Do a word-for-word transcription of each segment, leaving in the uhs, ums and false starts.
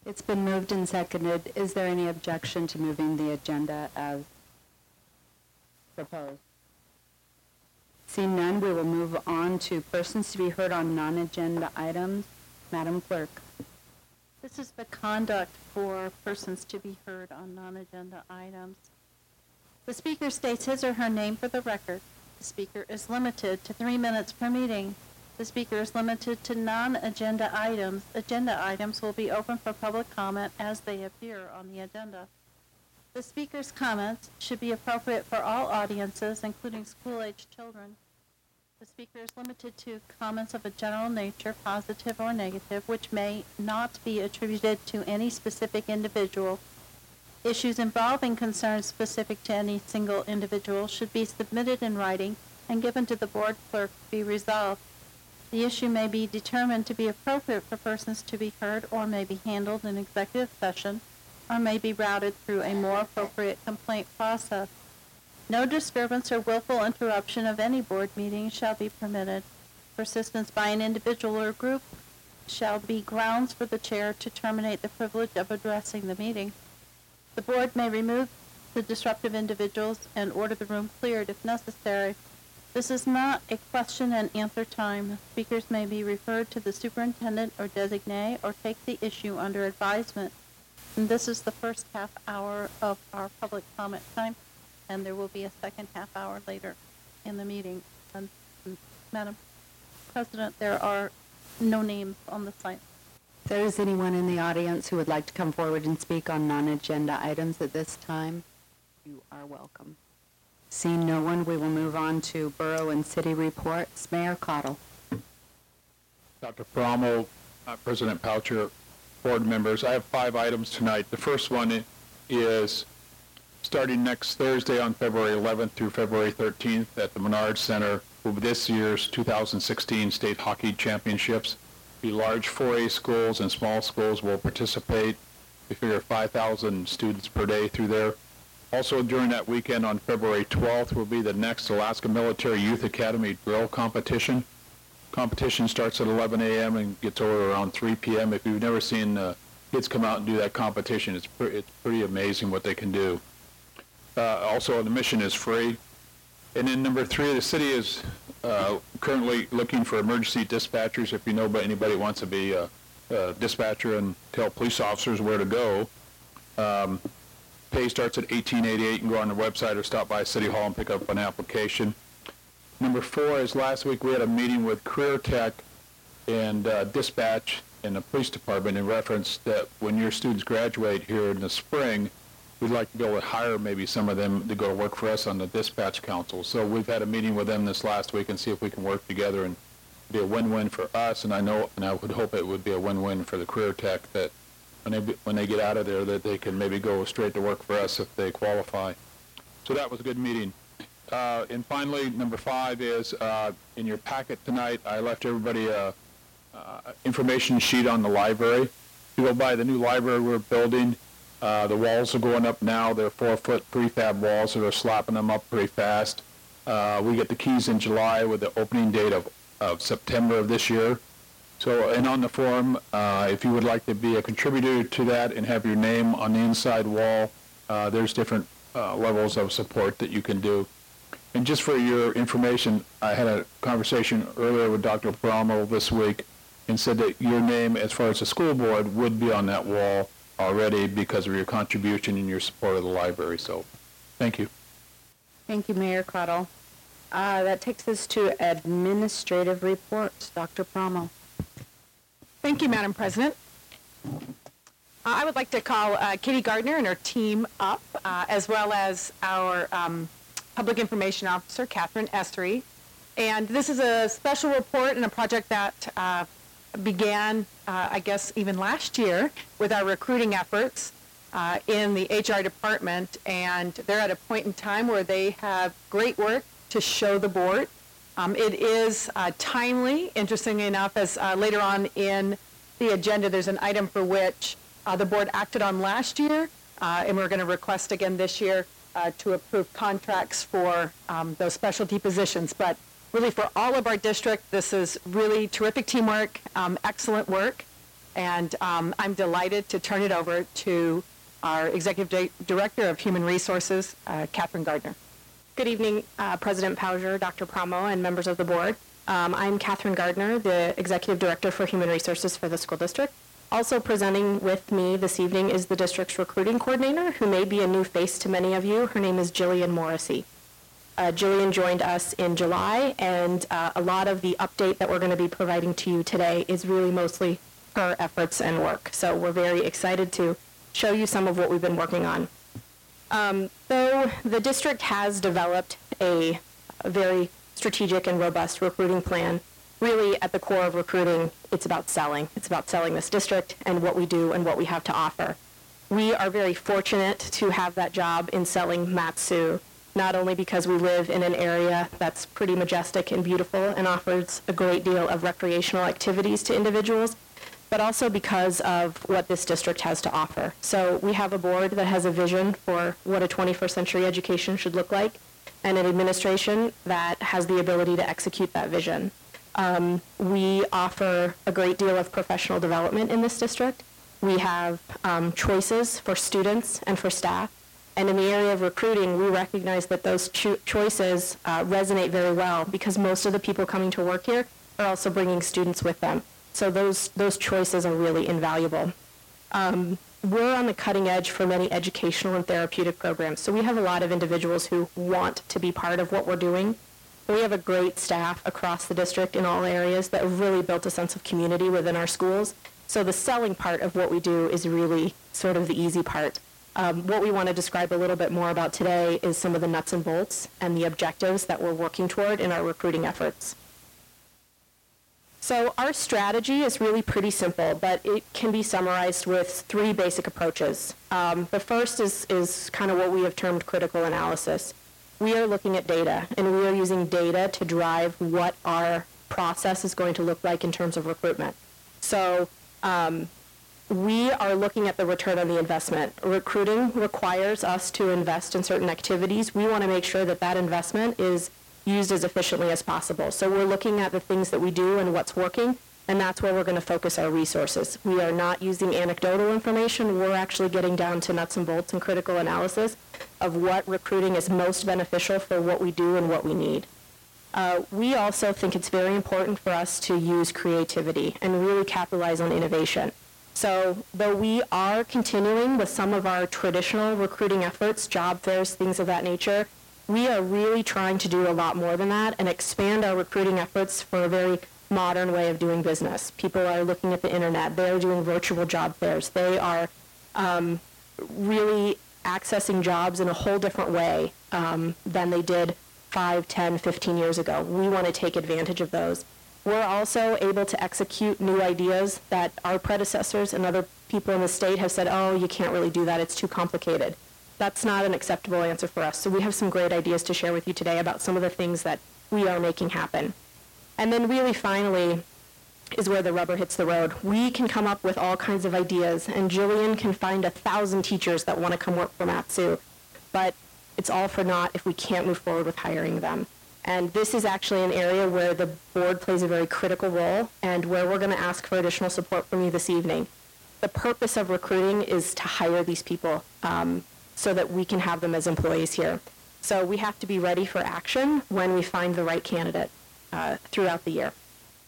It's been moved and seconded. Is there any objection to moving the agenda as proposed? Seeing none, we will move on to persons to be heard on non-agenda items. Madam Clerk. This is the conduct for persons to be heard on non-agenda items. The speaker states his or her name for the record. The speaker is limited to three minutes per meeting. The speaker is limited to non-agenda items. Agenda items will be open for public comment as they appear on the agenda. The speaker's comments should be appropriate for all audiences, including school-aged children. The speaker is limited to comments of a general nature, positive or negative, which may not be attributed to any specific individual. Issues involving concerns specific to any single individual should be submitted in writing and given to the board clerk to be resolved. The issue may be determined to be appropriate for persons to be heard or may be handled in executive session or may be routed through a more appropriate complaint process. No disturbance or willful interruption of any board meeting shall be permitted. Persistence by an individual or group shall be grounds for the chair to terminate the privilege of addressing the meeting. The board may remove the disruptive individuals and order the room cleared if necessary. This is not a question and answer time. Speakers may be referred to the superintendent or designee or take the issue under advisement. And this is the first half hour of our public comment time, and there will be a second half hour later in the meeting. And, and Madam President, there are no names on the site. If there is anyone in the audience who would like to come forward and speak on non-agenda items at this time, you are welcome. Seeing no one, we will move on to Borough and City reports. Mayor Cottle. Doctor Paramo, uh, President Poucher, board members, I have five items tonight. The first one is starting next Thursday on February eleventh through February thirteenth at the Menard Center will be this year's two thousand sixteen State Hockey Championships. The large four A schools and small schools will participate. We figure five thousand students per day through there. Also during that weekend on February twelfth will be the next Alaska Military Youth Academy drill competition. Competition starts at eleven A M and gets over around three P M If you've never seen uh, kids come out and do that competition, it's, pre it's pretty amazing what they can do. Uh, also, the mission is free. And then number three, the city is uh, currently looking for emergency dispatchers. If you know but anybody who wants to be a, a dispatcher and tell police officers where to go. Um, pay starts at eighteen eighty-eight. You can go on the website or stop by City Hall and pick up an application. Number four is last week we had a meeting with Career Tech and uh, Dispatch and the police department in reference that when your students graduate here in the spring, we'd like to be able to hire maybe some of them to go work for us on the dispatch council. So we've had a meeting with them this last week and see if we can work together and be a win-win for us. And I know, and I would hope it would be a win-win for the Career Tech that when they, when they get out of there that they can maybe go straight to work for us if they qualify. So that was a good meeting. Uh, and finally, number five is uh, in your packet tonight, I left everybody a, uh, information sheet on the library. If you go by the new library we're building, Uh, the walls are going up now. They're four-foot prefab walls, so they're slapping them up pretty fast. Uh, we get the keys in July with the opening date of, of September of this year. So, and on the form, uh, if you would like to be a contributor to that and have your name on the inside wall, uh, there's different uh, levels of support that you can do. And just for your information, I had a conversation earlier with Doctor Paramo this week and said that your name, as far as the school board, would be on that wall already because of your contribution and your support of the library. So, thank you. Thank you, Mayor Cottle. Uh, that takes us to administrative reports. Doctor Paramo. Thank you, Madam President. Uh, I would like to call uh, Katie Gardner and her team up, uh, as well as our um, Public Information Officer, Catherine Essery. And this is a special report and a project that uh, began, uh, I guess, even last year with our recruiting efforts uh, in the H R department. And they're at a point in time where they have great work to show the board. Um, it is uh, timely, interestingly enough, as uh, later on in the agenda, there's an item for which uh, the board acted on last year, uh, and we're going to request again this year uh, to approve contracts for um, those specialty positions. But really for all of our district, this is really terrific teamwork, um, excellent work. And um, I'm delighted to turn it over to our Executive Di- Director of Human Resources, uh, Catherine Gardner. Good evening, uh, President Pauger, Doctor Promo, and members of the board. Um, I'm Catherine Gardner, the Executive Director for Human Resources for the school district. Also presenting with me this evening is the district's recruiting coordinator, who may be a new face to many of you. Her name is Jillian Morrissey. Uh, Jillian joined us in July, and uh, a lot of the update that we're going to be providing to you today is really mostly her efforts and work. So we're very excited to show you some of what we've been working on. Um, though the district has developed a, a very strategic and robust recruiting plan, really at the core of recruiting, it's about selling. It's about selling this district and what we do and what we have to offer. We are very fortunate to have that job in selling Mat-Su, not only because we live in an area that's pretty majestic and beautiful and offers a great deal of recreational activities to individuals, but also because of what this district has to offer. So we have a board that has a vision for what a twenty-first century education should look like, and an administration that has the ability to execute that vision. Um, we offer a great deal of professional development in this district. We have um, choices for students and for staff. And in the area of recruiting, we recognize that those cho- choices uh, resonate very well because most of the people coming to work here are also bringing students with them. So those, those choices are really invaluable. Um, we're on the cutting edge for many educational and therapeutic programs. So we have a lot of individuals who want to be part of what we're doing. We have a great staff across the district in all areas that have really built a sense of community within our schools. So the selling part of what we do is really sort of the easy part. Um, what we want to describe a little bit more about today is some of the nuts and bolts and the objectives that we're working toward in our recruiting efforts. So our strategy is really pretty simple, but it can be summarized with three basic approaches. Um, the first is, is kind of what we have termed critical analysis. We are looking at data, and we are using data to drive what our process is going to look like in terms of recruitment. So um, we are looking at the return on the investment. Recruiting requires us to invest in certain activities. We want to make sure that that investment is used as efficiently as possible. So we're looking at the things that we do and what's working, and that's where we're going to focus our resources. We are not using anecdotal information. We're actually getting down to nuts and bolts and critical analysis of what recruiting is most beneficial for what we do and what we need. Uh, we also think it's very important for us to use creativity and really capitalize on innovation. So though we are continuing with some of our traditional recruiting efforts, job fairs, things of that nature, we are really trying to do a lot more than that and expand our recruiting efforts for a very modern way of doing business. People are looking at the internet. They're doing virtual job fairs. They are um, really accessing jobs in a whole different way um, than they did five, ten, fifteen years ago. We want to take advantage of those. We're also able to execute new ideas that our predecessors and other people in the state have said, oh, you can't really do that. It's too complicated. That's not an acceptable answer for us. So we have some great ideas to share with you today about some of the things that we are making happen. And then really finally is where the rubber hits the road. We can come up with all kinds of ideas, and Jillian can find a thousand teachers that want to come work for Mat-Su, but it's all for naught if we can't move forward with hiring them. And this is actually an area where the board plays a very critical role and where we're going to ask for additional support from you this evening. The purpose of recruiting is to hire these people um, so that we can have them as employees here. So we have to be ready for action when we find the right candidate uh, throughout the year.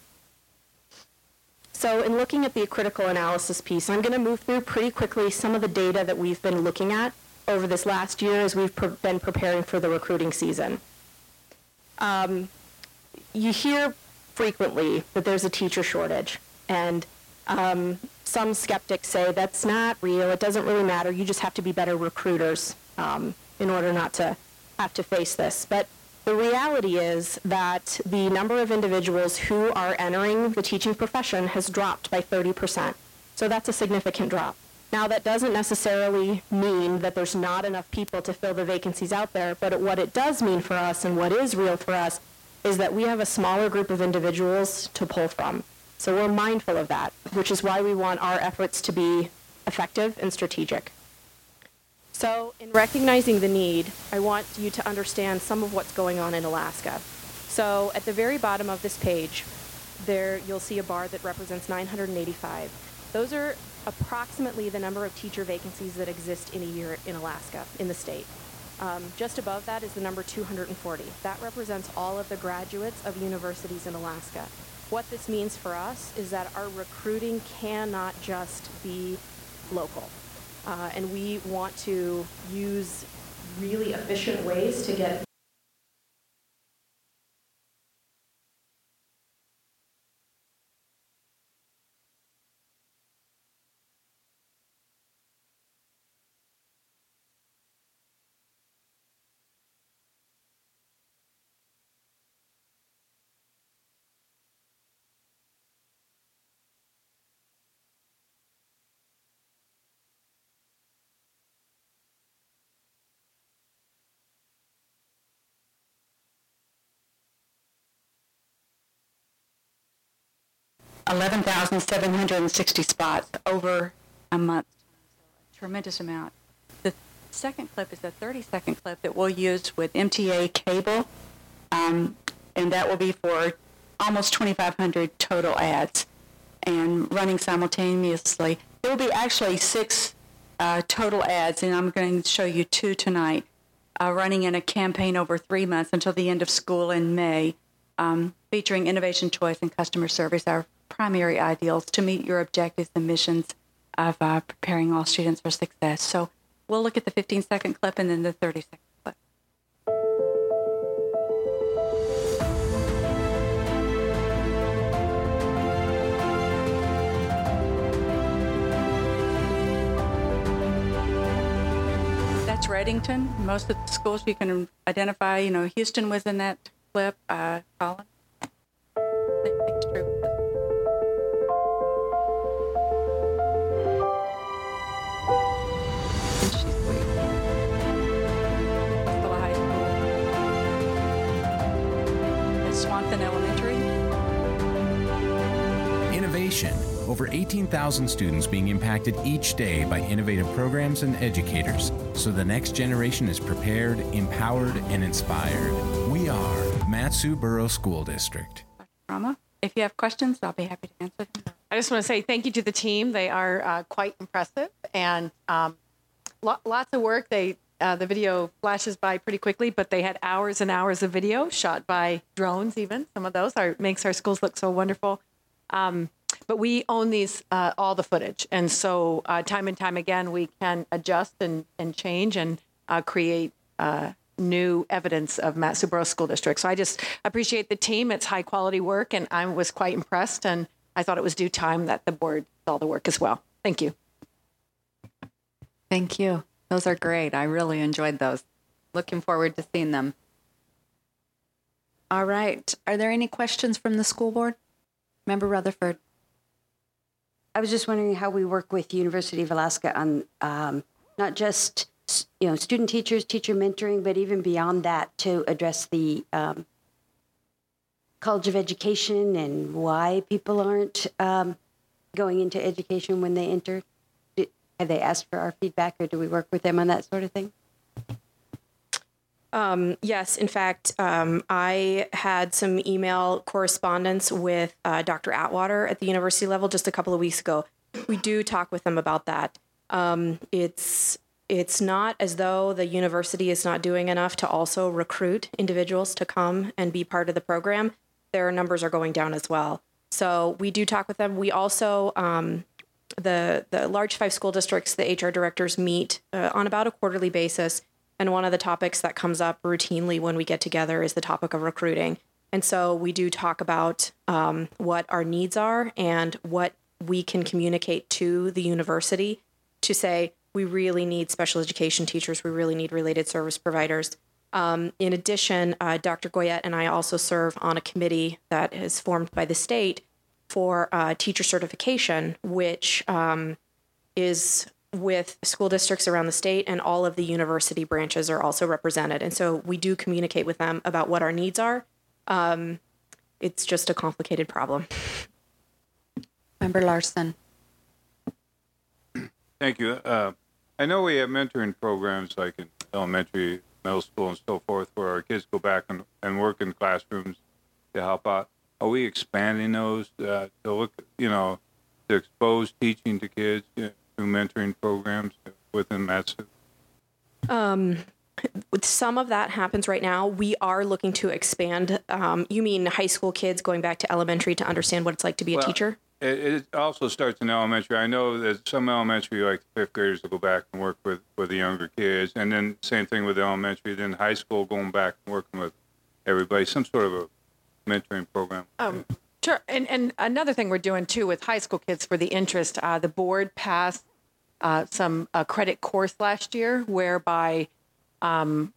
So in looking at the critical analysis piece, I'm going to move through pretty quickly some of the data that we've been looking at over this last year as we've pre- been preparing for the recruiting season. Um, you hear frequently that there's a teacher shortage, and um, some skeptics say that's not real, it doesn't really matter, you just have to be better recruiters um, in order not to have to face this. But the reality is that the number of individuals who are entering the teaching profession has dropped by thirty percent. So that's a significant drop. Now, that doesn't necessarily mean that there's not enough people to fill the vacancies out there, but what it does mean for us and what is real for us is that we have a smaller group of individuals to pull from. So we're mindful of that, which is why we want our efforts to be effective and strategic. So in recognizing the need, I want you to understand some of what's going on in Alaska. So at the very bottom of this page, there you'll see a bar that represents nine hundred eighty-five. Those are approximately the number of teacher vacancies that exist in a year in Alaska, in the state. Um, just above that is the number two hundred forty. That represents all of the graduates of universities in Alaska. What this means for us is that our recruiting cannot just be local. Uh, and we want to use really efficient ways to get eleven thousand seven hundred sixty spots over a month. Tremendous amount. The second clip is a thirty-second clip that we'll use with M T A cable, um, and that will be for almost twenty-five hundred total ads and running simultaneously. There will be actually six uh, total ads, and I'm going to show you two tonight, uh, running in a campaign over three months until the end of school in May, um, featuring innovation, choice, and customer service, our primary ideals to meet your objectives and missions of uh, preparing all students for success. So we'll look at the fifteen-second clip and then the thirty-second clip. That's Reddington. Most of the schools you can identify, you know, Houston was in that clip. Uh, Colin? Same thing's true with this. And she's sweet. Wasilla High School. At Swanton Elementary. Innovation. Over eighteen thousand students being impacted each day by innovative programs and educators, so the next generation is prepared, empowered, and inspired. We are Mat-Su-Borough School District. Doctor Rama, if you have questions, I'll be happy to answer them. I just want to say thank you to the team. They are uh, quite impressive and um, lo- lots of work. They uh, the video flashes by pretty quickly, but they had hours and hours of video shot by drones. Even some of those are makes our schools look so wonderful. Um, but we own these uh, all the footage, and so uh, time and time again we can adjust and and change and uh, create uh, new evidence of Mat-Su-Borough School District. So I just appreciate the team. It's high quality work, and I was quite impressed. And I thought it was due time that the board saw the work as well. Thank you. Thank you. Those are great. I really enjoyed those. Looking forward to seeing them. All right. Are there any questions from the school board? Member Rutherford. I was just wondering how we work with University of Alaska on um, not just, you know, student teachers, teacher mentoring, but even beyond that to address the um, College of Education and why people aren't um, going into education when they enter. Did, have they asked for our feedback, or do we work with them on that sort of thing? Um, yes, in fact, um, I had some email correspondence with uh, Doctor Atwater at the university level just a couple of weeks ago. We do talk with them about that. Um, it's it's not as though the university is not doing enough to also recruit individuals to come and be part of the program. Their numbers are going down as well. So we do talk with them. We also, um, the the large five school districts, the H R directors meet uh, on about a quarterly basis. And one of the topics that comes up routinely when we get together is the topic of recruiting. And so we do talk about um, what our needs are and what we can communicate to the university to say, we really need special education teachers. We really need related service providers. Um, in addition, uh, Doctor Goyette and I also serve on a committee that is formed by the state for uh, teacher certification, which um, is with school districts around the state, and all of the university branches are also represented. And so we do communicate with them about what our needs are. Um, it's just a complicated problem. Member Larson. Thank you. Uh, I know we have mentoring programs like in elementary, middle school, and so forth, where our kids go back and, and work in classrooms to help out. Are we expanding those uh, to look, you know, to expose teaching to kids you know, through mentoring programs within Matsu? Um, some of that happens right now. We are looking to expand. Um, you mean high school kids going back to elementary to understand what it's like to be Well, a teacher? It, it also starts in elementary. I know that some elementary, like fifth graders, will go back and work with, with the younger kids. And then same thing with elementary. Then high school, going back and working with everybody, some sort of a mentoring program. Um, sure. And, and another thing we're doing too with high school kids for the interest, uh, the board passed uh, some uh, credit course last year whereby um,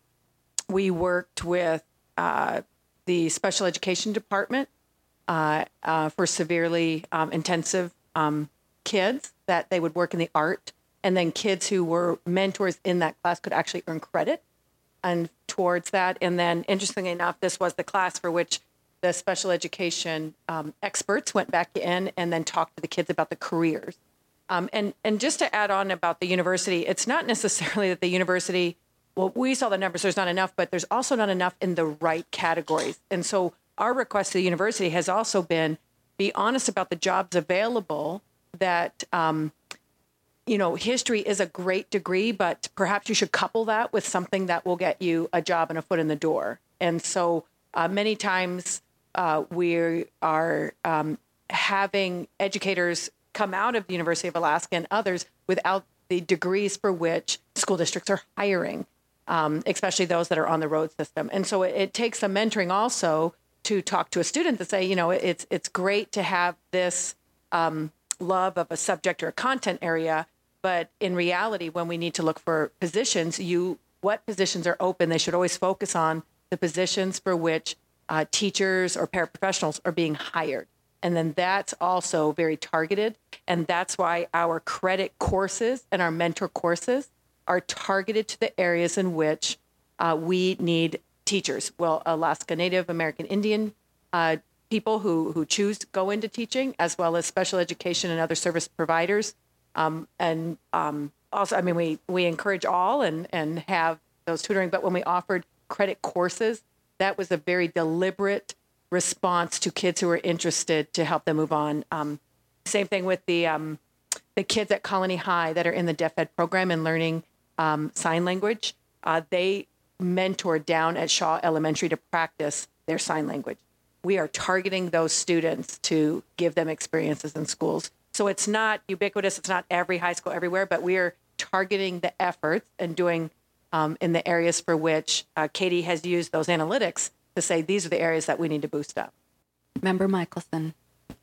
we worked with uh, the special education department uh, uh, for severely um, intensive um, kids that they would work in the art. And then kids who were mentors in that class could actually earn credit and towards that. And then interestingly enough, this was the class for which the special education um, experts went back in and then talked to the kids about the careers. Um, and, and just to add on about the university, it's not necessarily that the university, well, we saw the numbers, there's not enough, but there's also not enough in the right categories. And so our request to the university has also been, be honest about the jobs available that, um, you know, history is a great degree, but perhaps you should couple that with something that will get you a job and a foot in the door. And so uh, many times uh, we are um, having educators come out of the University of Alaska and others without the degrees for which school districts are hiring, um, especially those that are on the road system. And so it, it takes some mentoring also to talk to a student to say, you know, it's it's great to have this um, love of a subject or a content area, but in reality, when we need to look for positions, you what positions are open, they should always focus on the positions for which uh, teachers or paraprofessionals are being hired. And then that's also very targeted. And that's why our credit courses and our mentor courses are targeted to the areas in which uh, we need teachers. Well, Alaska Native American Indian uh, people who, who choose to go into teaching, as well as special education and other service providers. Um, and um, also, I mean, we, we encourage all and, and have those tutoring, but when we offered credit courses, that was a very deliberate response to kids who were interested to help them move on. Um, same thing with the um, the kids at Colony High that are in the Deaf Ed program and learning um, sign language. Uh, they mentored down at Shaw Elementary to practice their sign language. We are targeting those students to give them experiences in schools. So it's not ubiquitous. It's not every high school everywhere, but we are targeting the efforts and doing um, in the areas for which uh, Katie has used those analytics to say these are the areas that we need to boost up. Member Michelson.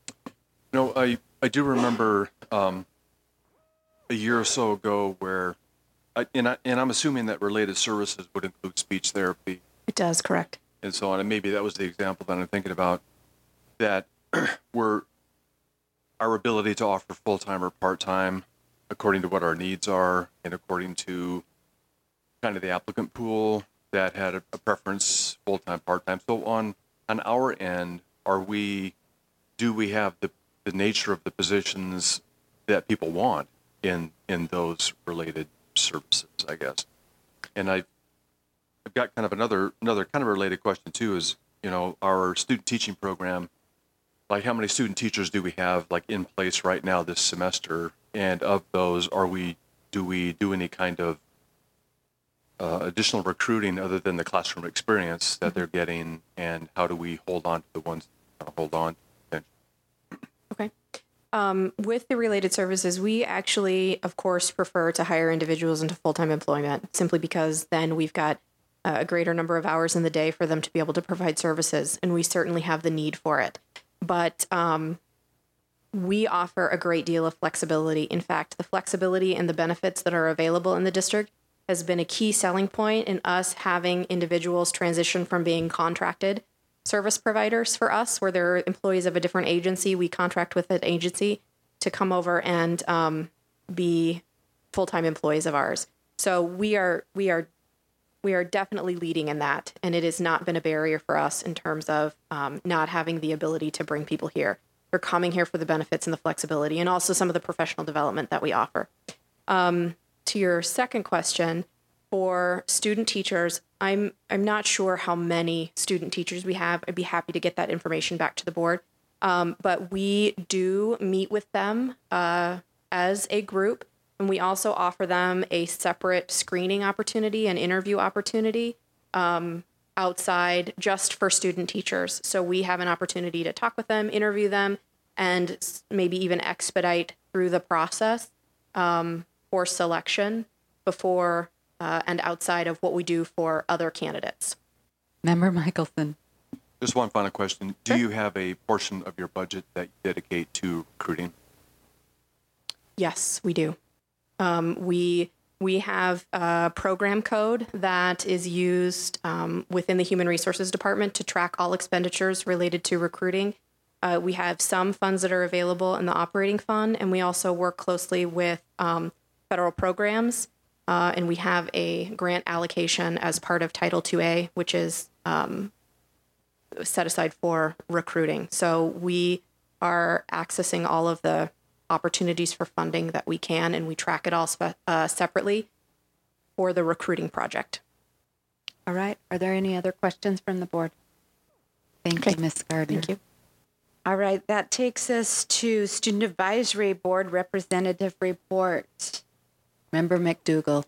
No, I, I do remember um, a year or so ago where, I, and, I, and I'm assuming that related services would include speech therapy It does, correct. and so on. And maybe that was the example that I'm thinking about, that we're, our ability to offer full-time or part-time according to what our needs are and according to kind of the applicant pool that had a, a preference, full-time, part-time. So on on our end, are we, do we have the, the nature of the positions that people want in in those related services, I guess? And I, I've got kind of another another kind of related question too, is, you know, our student teaching program, like how many student teachers do we have like in place right now this semester? And of those, are we, do we do any kind of Uh, additional recruiting other than the classroom experience that they're getting, and how do we hold on to the ones that hold on? Okay. Um, with the related services, we actually, of course, prefer to hire individuals into full-time employment, simply because then we've got uh, a greater number of hours in the day for them to be able to provide services, and we certainly have the need for it. But um, we offer a great deal of flexibility. In fact, the flexibility and the benefits that are available in the district has been a key selling point in us having individuals transition from being contracted service providers for us, where they're employees of a different agency. We contract with an agency to come over and um, be full-time employees of ours. So we are we are we are definitely leading in that, and it has not been a barrier for us in terms of um, not having the ability to bring people here. They're coming here for the benefits and the flexibility, and also some of the professional development that we offer. Um, To your second question, for student teachers, I'm I'm not sure how many student teachers we have. I'd be happy to get that information back to the board. Um, but we do meet with them uh, as a group, and we also offer them a separate screening opportunity and interview opportunity um, outside just for student teachers. So we have an opportunity to talk with them, interview them, and s- maybe even expedite through the process um, for selection before uh, and outside of what we do for other candidates. Member Michelson. Just one final question. Do you have a portion of your budget that you dedicate to recruiting? Yes, we do. Um, we we have a program code that is used um, within the Human Resources Department to track all expenditures related to recruiting. Uh, we have some funds that are available in the operating fund, and we also work closely with um, federal programs. Uh, and we have a grant allocation as part of Title two A, which is um, set aside for recruiting. So we are accessing all of the opportunities for funding that we can, and we track it all spe- uh, separately for the recruiting project. All right. Are there any other questions from the board? Thank Okay. you, Miz Gardner. Thank you. All right. That takes us to Student Advisory Board Representative Report. Member McDougall.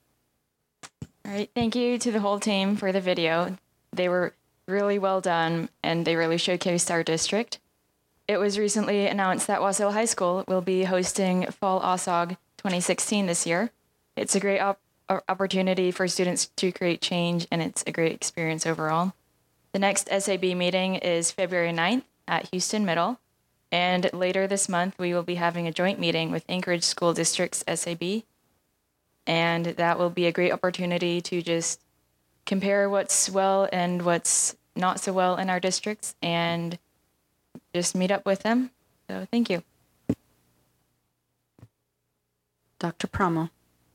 All right, thank you to the whole team for the video. They were really well done, and they really showcased our district. It was recently announced that Wassail High School will be hosting Fall O S O G twenty sixteen this year. It's a great op- opportunity for students to create change, and it's a great experience overall. The next S A B meeting is February ninth at Houston Middle, and later this month we will be having a joint meeting with Anchorage School District's S A B, and that will be a great opportunity to just compare what's well and what's not so well in our districts and just meet up with them. So thank you. Doctor Promo.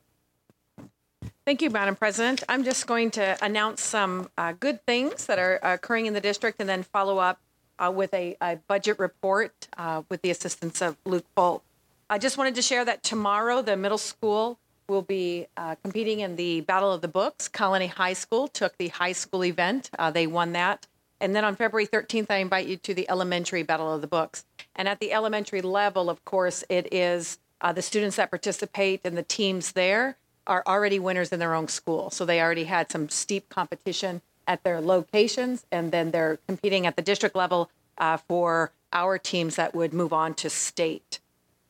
Thank you, Madam President. I'm just going to announce some uh, good things that are occurring in the district and then follow up uh, with a, a budget report uh, with the assistance of Luke Bolt. I just wanted to share that tomorrow the middle school will be uh, competing in the Battle of the Books. Colony High School took the high school event. Uh, they won that. And then on February thirteenth, I invite you to the elementary Battle of the Books. And at the elementary level, of course, it is uh, the students that participate and the teams there are already winners in their own school. So they already had some steep competition at their locations, and then they're competing at the district level uh, for our teams that would move on to state.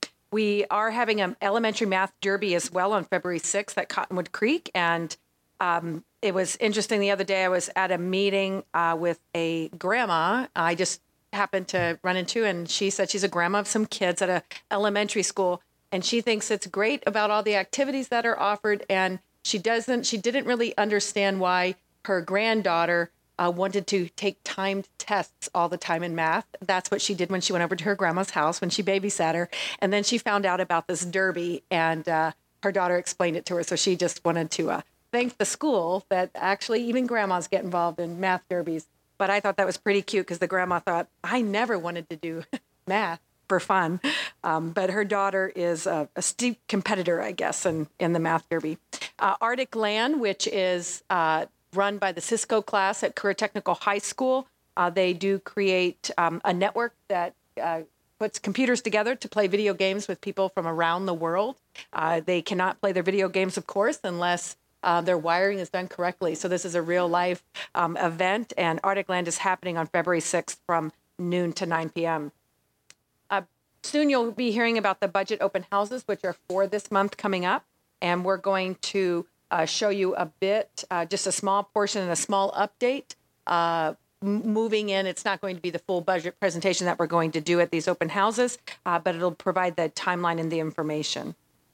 We are having an elementary math derby as well on February sixth at Cottonwood Creek. And um, it was interesting. The other day I was at a meeting uh, with a grandma I just happened to run into, and she said she's a grandma of some kids at a elementary school. And she thinks it's great about all the activities that are offered. And she doesn't, she didn't really understand why her granddaughter uh, wanted to take timed tests all the time in math. That's what she did when she went over to her grandma's house when she babysat her. And then she found out about this derby, and uh, her daughter explained it to her. So she just wanted to uh, thank the school that actually even grandmas get involved in math derbies. But I thought that was pretty cute because the grandma thought, I never wanted to do math for fun. Um, but her daughter is a, a steep competitor, I guess, in, in the math derby. Uh, Arctic Land, which is uh, run by the Cisco class at Career Technical High School. Uh, they do create um, a network that uh, puts computers together to play video games with people from around the world. Uh, they cannot play their video games, of course, unless uh, their wiring is done correctly. So this is a real life um, event, and Arctic Land is happening on February sixth from noon to nine p.m. Uh, soon you'll be hearing about the budget open houses, which are for this month coming up. And we're going to uh, show you a bit, uh, just a small portion and a small update. Uh, m- moving in, it's not going to be the full budget presentation that we're going to do at these open houses, uh, but it'll provide the timeline and the information.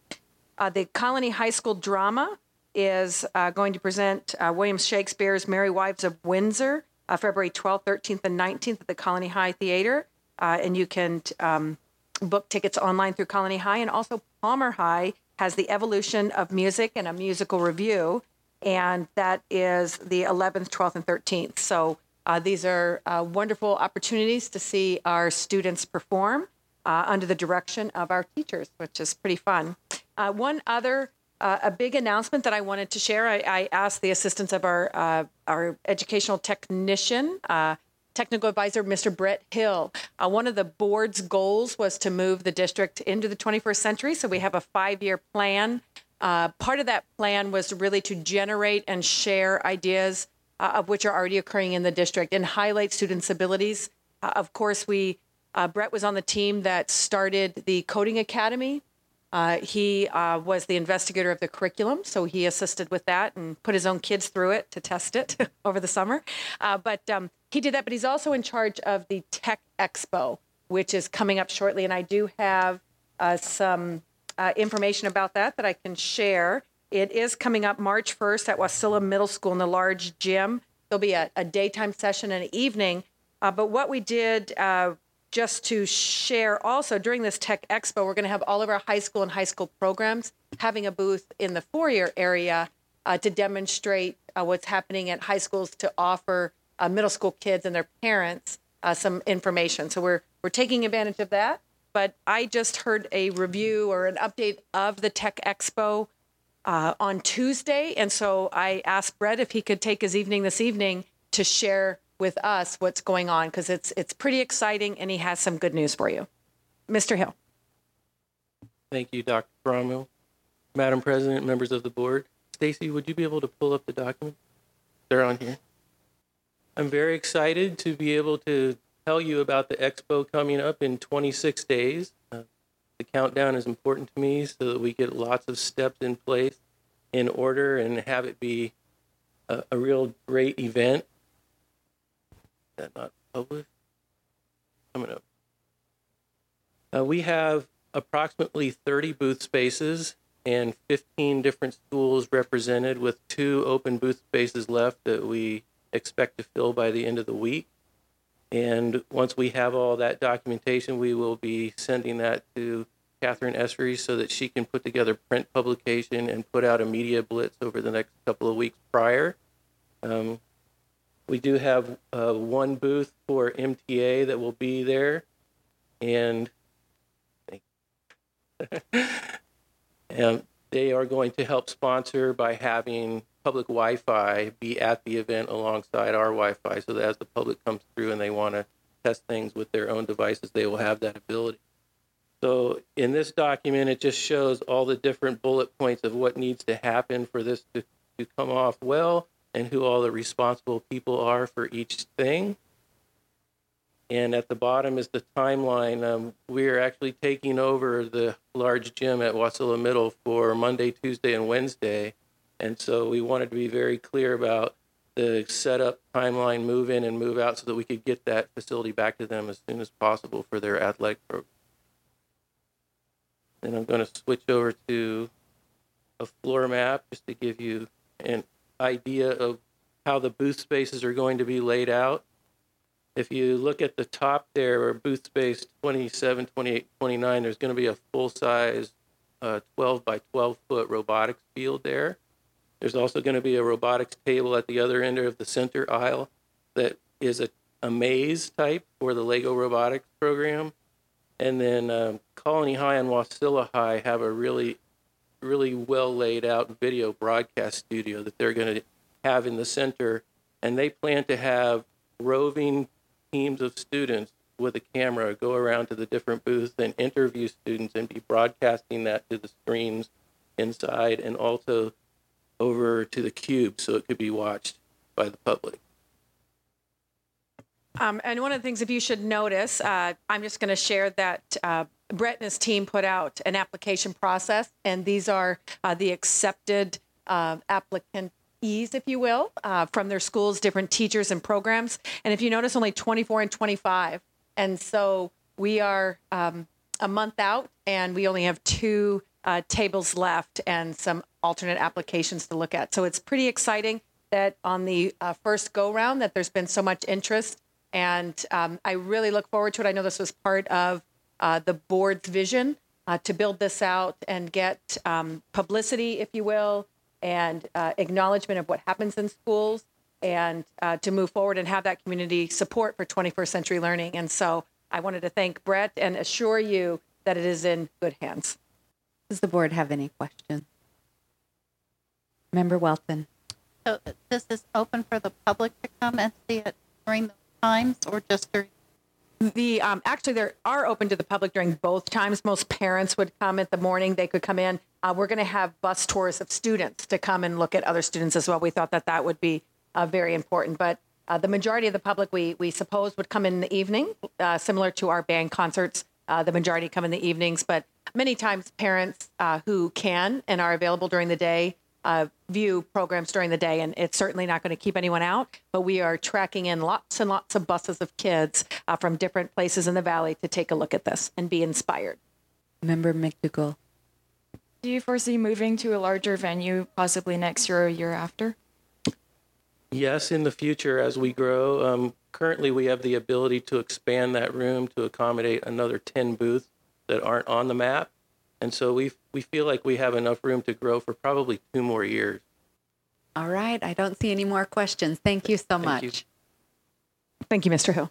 Uh, the Colony High School drama is uh, going to present uh, William Shakespeare's Merry Wives of Windsor, uh, February twelfth, thirteenth, and nineteenth at the Colony High Theater. Uh, and you can um, book tickets online through Colony High. And also Palmer High has the Evolution of Music and a musical review. And that is the eleventh, twelfth, and thirteenth. So uh, these are uh, wonderful opportunities to see our students perform uh, under the direction of our teachers, which is pretty fun. Uh, one other uh, a big announcement that I wanted to share. I, I asked the assistance of our uh, our educational technician, uh, technical advisor, Mister Brett Hill. Uh, one of the board's goals was to move the district into the twenty-first century, so we have a five-year plan. Uh, part of that plan was really to generate and share ideas uh, of which are already occurring in the district and highlight students' abilities. Uh, of course, we uh, Brett was on the team that started the Coding Academy. Uh, he uh, was the investigator of the curriculum, so he assisted with that and put his own kids through it to test it over the summer. Uh, but um, he did that, but he's also in charge of the Tech Expo, which is coming up shortly. And I do have uh, some uh, information about that that I can share. It is coming up March first at Wasilla Middle School in the large gym. There'll be a, a daytime session and an evening. Uh, but what we did uh, just to share also during this Tech Expo, we're going to have all of our high school and high school programs having a booth in the foyer area uh, to demonstrate uh, what's happening at high schools to offer uh, middle school kids and their parents uh, some information. So we're we're taking advantage of that. But I just heard a review or an update of the Tech Expo uh, on Tuesday. And so I asked Brett if he could take his evening this evening to share with us what's going on, because it's it's pretty exciting and he has some good news for you. Mister Hill. Thank you, Doctor Bromwell. Madam President, members of the board. Stacy, would you be able to pull up the document? They're on here. I'm very excited to be able to tell you about the expo coming up in twenty-six days. Uh, the countdown is important to me so that we get lots of steps in place in order and have it be a, a real great event. Is that not published? Coming up. Uh, we have approximately thirty booth spaces and fifteen different schools represented, with two open booth spaces left that we expect to fill by the end of the week. And once we have all that documentation, we will be sending that to Catherine Essery so that she can put together print publication and put out a media blitz over the next couple of weeks prior. Um, we do have uh, one booth for M T A that will be there, and and they are going to help sponsor by having public Wi-Fi be at the event alongside our Wi-Fi, so that as the public comes through and they want to test things with their own devices, they will have that ability. So in this document, it just shows all the different bullet points of what needs to happen for this to, to come off well, and who all the responsible people are for each thing. And at the bottom is the timeline. Um, we're actually taking over the large gym at Wasilla Middle for Monday, Tuesday, and Wednesday. And so we wanted to be very clear about the setup, timeline, move in and move out, so that we could get that facility back to them as soon as possible for their athletic program. Then I'm going to switch over to a floor map just to give you an idea of how the booth spaces are going to be laid out. If you look at the top there, or booth space twenty-seven, twenty-eight, twenty-nine, there's going to be a full-size uh, twelve by twelve foot robotics field there. There's also going to be a robotics table at the other end of the center aisle that is a, a maze type for the Lego robotics program. And then um, Colony High and Wasilla High have a really, really well laid out video broadcast studio that they're going to have in the center. And they plan to have roving teams of students with a camera go around to the different booths and interview students and be broadcasting that to the screens inside and also over to the cube so it could be watched by the public. Um, and one of the things, if you should notice, uh, I'm just going to share that uh, Brett and his team put out an application process, and these are uh, the accepted uh, applicant if you will, uh, from their schools, different teachers and programs. And if you notice, only twenty-four and twenty-five. And so we are um, a month out, and we only have two uh, tables left and some alternate applications to look at. So it's pretty exciting that on the uh, first go-round that there's been so much interest. And um, I really look forward to it. I know this was part of uh, the board's vision uh, to build this out and get um, publicity, if you will, and uh, acknowledgement of what happens in schools, and uh, to move forward and have that community support for twenty-first century learning. And so I wanted to thank Brett and assure you that it is in good hands. Does the board have any questions? Member Welton. So this is open for the public to come and see it during the times or just during? The, um, actually, they are open to the public during both times. Most parents would come at the morning. They could come in. Uh, we're going to have bus tours of students to come and look at other students as well. We thought that that would be uh, very important. But uh, the majority of the public, we, we suppose, would come in the evening, uh, similar to our band concerts. Uh, the majority come in the evenings. But many times parents uh, who can and are available during the day uh, view programs during the day, and it's certainly not going to keep anyone out, but we are tracking in lots and lots of buses of kids uh, from different places in the valley to take a look at this and be inspired. Member McDougall. Do you foresee moving to a larger venue possibly next year or year after? Yes, in the future as we grow. Um, currently, we have the ability to expand that room to accommodate another ten booths that aren't on the map. And so we we feel like we have enough room to grow for probably two more years. All right. I don't see any more questions. Thank you so Thank much. you. Thank you, Mister Hill.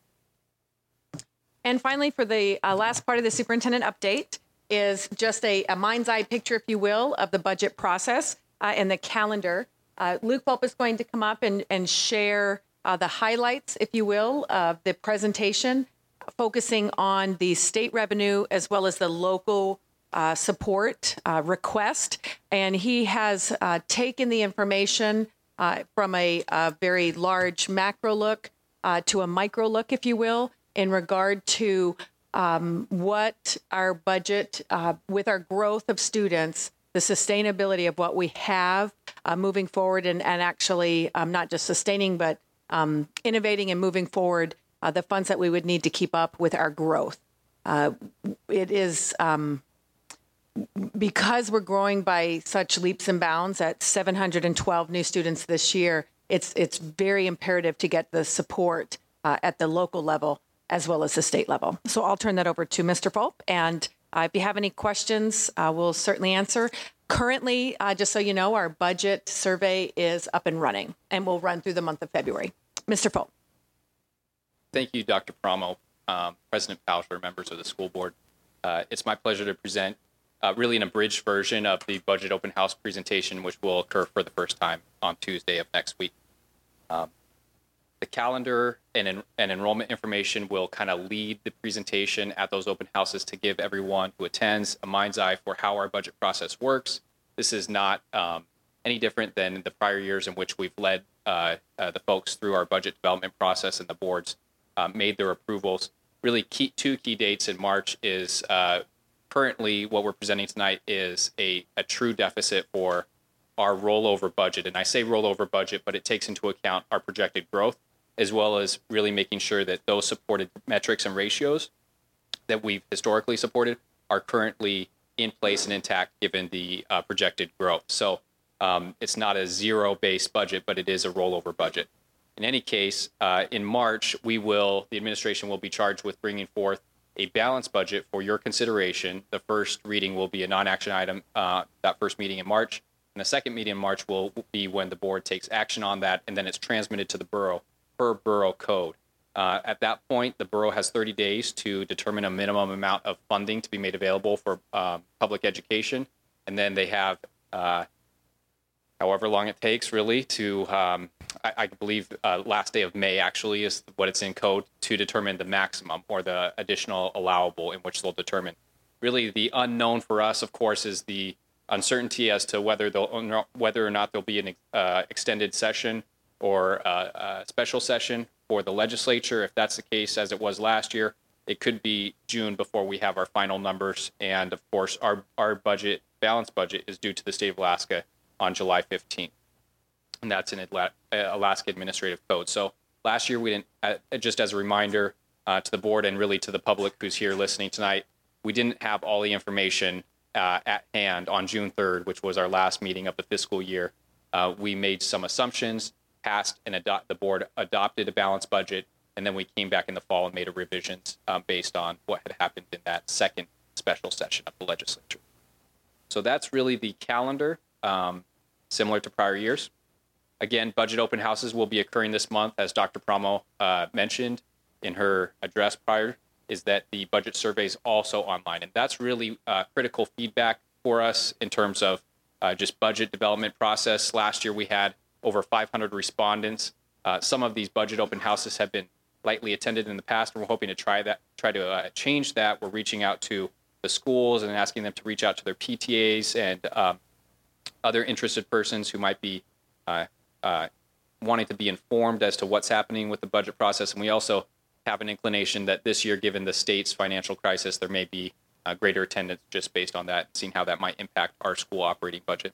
And finally, for the uh, last part of the superintendent update is just a, a mind's eye picture, if you will, of the budget process uh, and the calendar. Uh, Luke Fulp is going to come up and, and share uh, the highlights, if you will, of the presentation, focusing on the state revenue as well as the local uh, support uh, request. And he has uh, taken the information uh, from a, a very large macro look uh, to a micro look, if you will, in regard to um, what our budget, uh, with our growth of students, the sustainability of what we have uh, moving forward, and, and actually um, not just sustaining, but um, innovating and moving forward uh, the funds that we would need to keep up with our growth. Uh, it is um, because we're growing by such leaps and bounds at seven hundred twelve new students this year, it's, it's very imperative to get the support uh, at the local level as well as the state level. So I'll turn that over to Mister Fulp, and uh, if you have any questions, uh, we'll certainly answer. Currently, uh, just so you know, our budget survey is up and running, and will run through the month of February. Mister Fulp. Thank you, Doctor Promo, um, President Poucher, members of the school board. Uh, it's my pleasure to present uh, really an abridged version of the budget open house presentation, which will occur for the first time on Tuesday of next week. Um, The calendar and, en- and enrollment information will kind of lead the presentation at those open houses to give everyone who attends a mind's eye for how our budget process works. This is not um, any different than the prior years in which we've led uh, uh, the folks through our budget development process, and the boards uh, made their approvals. Really, key, two key dates in March is uh, currently what we're presenting tonight is a, a true deficit for our rollover budget. And I say rollover budget, but it takes into account our projected growth, as well as really making sure that those supported metrics and ratios that we've historically supported are currently in place and intact given the uh, projected growth. So um, it's not a zero-based budget, but it is a rollover budget. In any case, uh, in March, we will, the administration will be charged with bringing forth a balanced budget for your consideration. The first reading will be a non-action item, uh, that first meeting in March. And the second meeting in March will be when the board takes action on that, and then it's transmitted to the borough per borough code. Uh, at that point, the borough has thirty days to determine a minimum amount of funding to be made available for um, public education. And then they have uh, however long it takes, really, to, um, I, I believe uh, last day of May actually is what it's in code, to determine the maximum or the additional allowable in which they'll determine. Really, the unknown for us, of course, is the uncertainty as to whether they'll, whether or not there'll be an uh, extended session or a, a special session for the legislature. If that's the case, as it was last year, it could be June before we have our final numbers. And of course, our, our budget, balanced budget, is due to the state of Alaska on July fifteenth. And that's in Alaska Administrative Code. So last year, we didn't, uh, just as a reminder uh, to the board and really to the public who's here listening tonight, we didn't have all the information uh, at hand on June third, which was our last meeting of the fiscal year. Uh, we made some assumptions, passed and adopt, the board adopted a balanced budget, and then we came back in the fall and made a revisions um, based on what had happened in that second special session of the legislature. So that's really the calendar, um, similar to prior years. Again, budget open houses will be occurring this month, as Doctor Promo uh, mentioned in her address prior, is that the budget survey is also online. And that's really uh, critical feedback for us in terms of uh, just budget development process. Last year we had over five hundred respondents. Uh, some of these budget open houses have been lightly attended in the past, and we're hoping to try that, try to uh, change that. We're reaching out to the schools and asking them to reach out to their P T As and um, other interested persons who might be uh, uh, wanting to be informed as to what's happening with the budget process. And we also have an inclination that this year, given the state's financial crisis, there may be uh, greater attendance just based on that, seeing how that might impact our school operating budget.